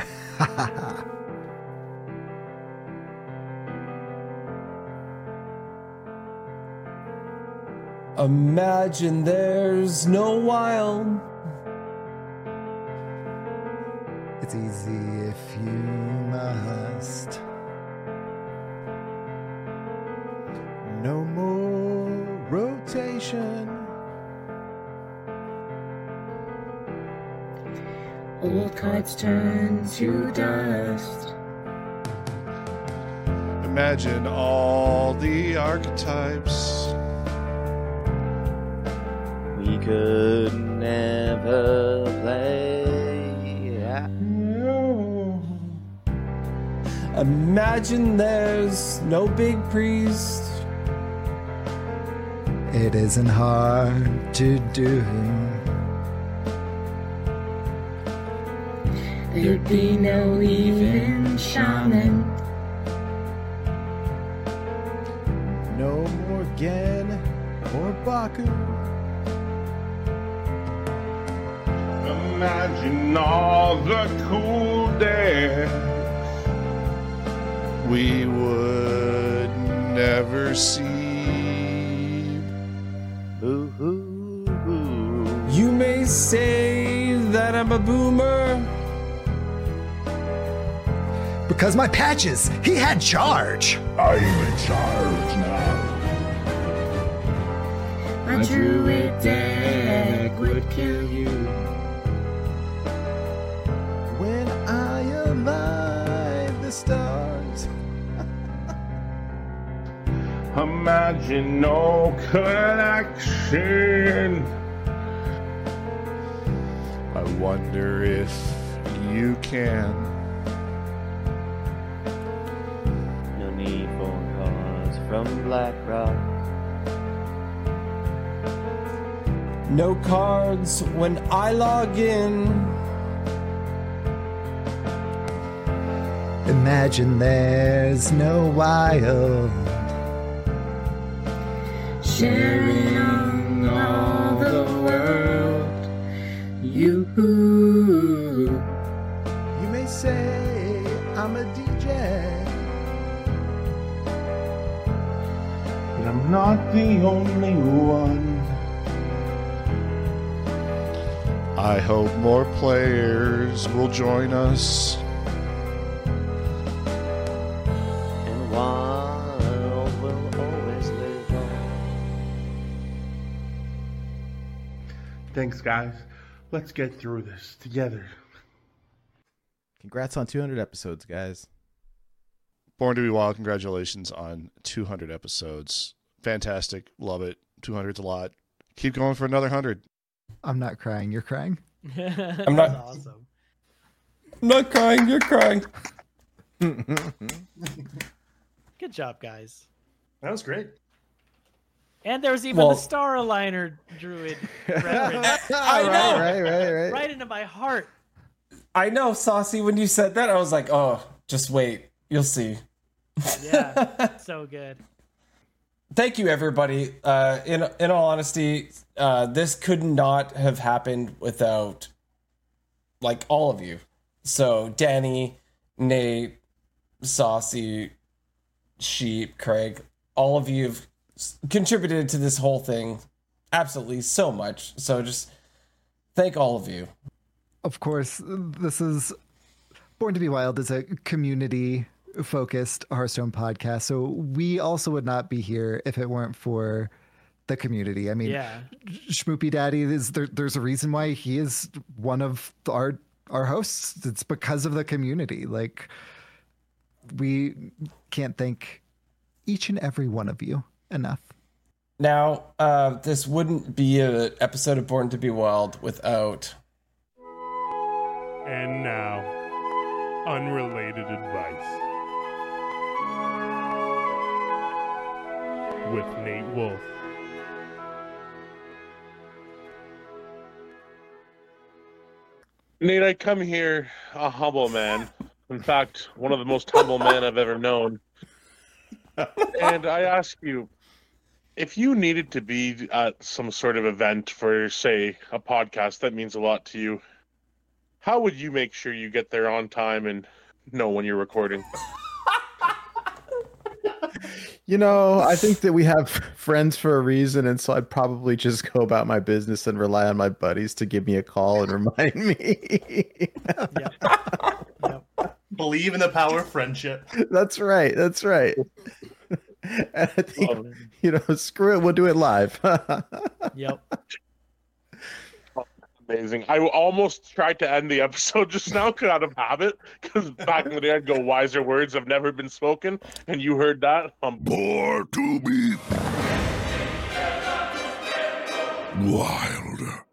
imagine there's no wild.
It's easy if you must.
no more rotation.
Old cards turn to dust.
Imagine all the archetypes.
We could never play.
Imagine there's no big priest.
It isn't hard to do.
There'd be no even shaman.
No more Gen or Baku.
Imagine all the cool decks
We would never see.
Boo-hoo-hoo.
You may say that I'm a boomer.
Because my patches, he had charge.
I'm in charge now.
My druid deck would kill you.
stars.
Imagine no connection.
I wonder if you can.
No need phone calls from Black Rock.
No cards when I log in.
Imagine there's no wild.
Sharing on all the world. You
may say I'm a DJ,
But I'm not the only one.
I hope more players will join us.
And Wild will always live on.
Thanks, guys. Let's get through this together.
Congrats on 200 episodes, guys.
Born to be Wild, congratulations on 200 episodes. Fantastic. Love it. 200's a lot. Keep going for another 100.
I'm not crying. You're crying?
I'm not.
Awesome.
I'm not crying. You're crying.
Good job, guys.
That was great.
And there was even
Well-
the Star Aligner druid reference.
I know.
Right.
Right into my heart.
I know, Saucy. When you said that, I was like, "Oh, just wait. You'll see."
Yeah, so good.
Thank you, everybody. In all honesty, this could not have happened without like all of you. So Danny, Nate, Saucy, Sheep, Craig, all of you have contributed to this whole thing absolutely so much. So just thank all of you.
Of course, this is Born to be Wild is a community-focused Hearthstone podcast, so we also would not be here if it weren't for the community. I mean,
Yeah.
Schmoopy Daddy is there's a reason why he is one of our hosts. It's because of the community. Like, we can't thank each and every one of you enough.
Now, this wouldn't be an episode of Born to be Wild without.
And now, unrelated advice with Nate Wolf. Nate, I come here a humble man. In fact, one of the most humble men I've ever known. And I ask you, if you needed to be at some sort of event for, say, a podcast that means a lot to you, how would you make sure you get there on time and know when you're recording?
You know, I think that we have friends for a reason, and so I'd probably just go about my business and rely on my buddies to give me a call and remind me.
Believe in the power of friendship.
That's right. That's right. And I think, you know, screw it. We'll do it live.
Yep.
Amazing. I almost tried to end the episode just now out of habit, because back in the day I'd go, wiser words have never been spoken, and you heard that. I'm
Born to be Wild.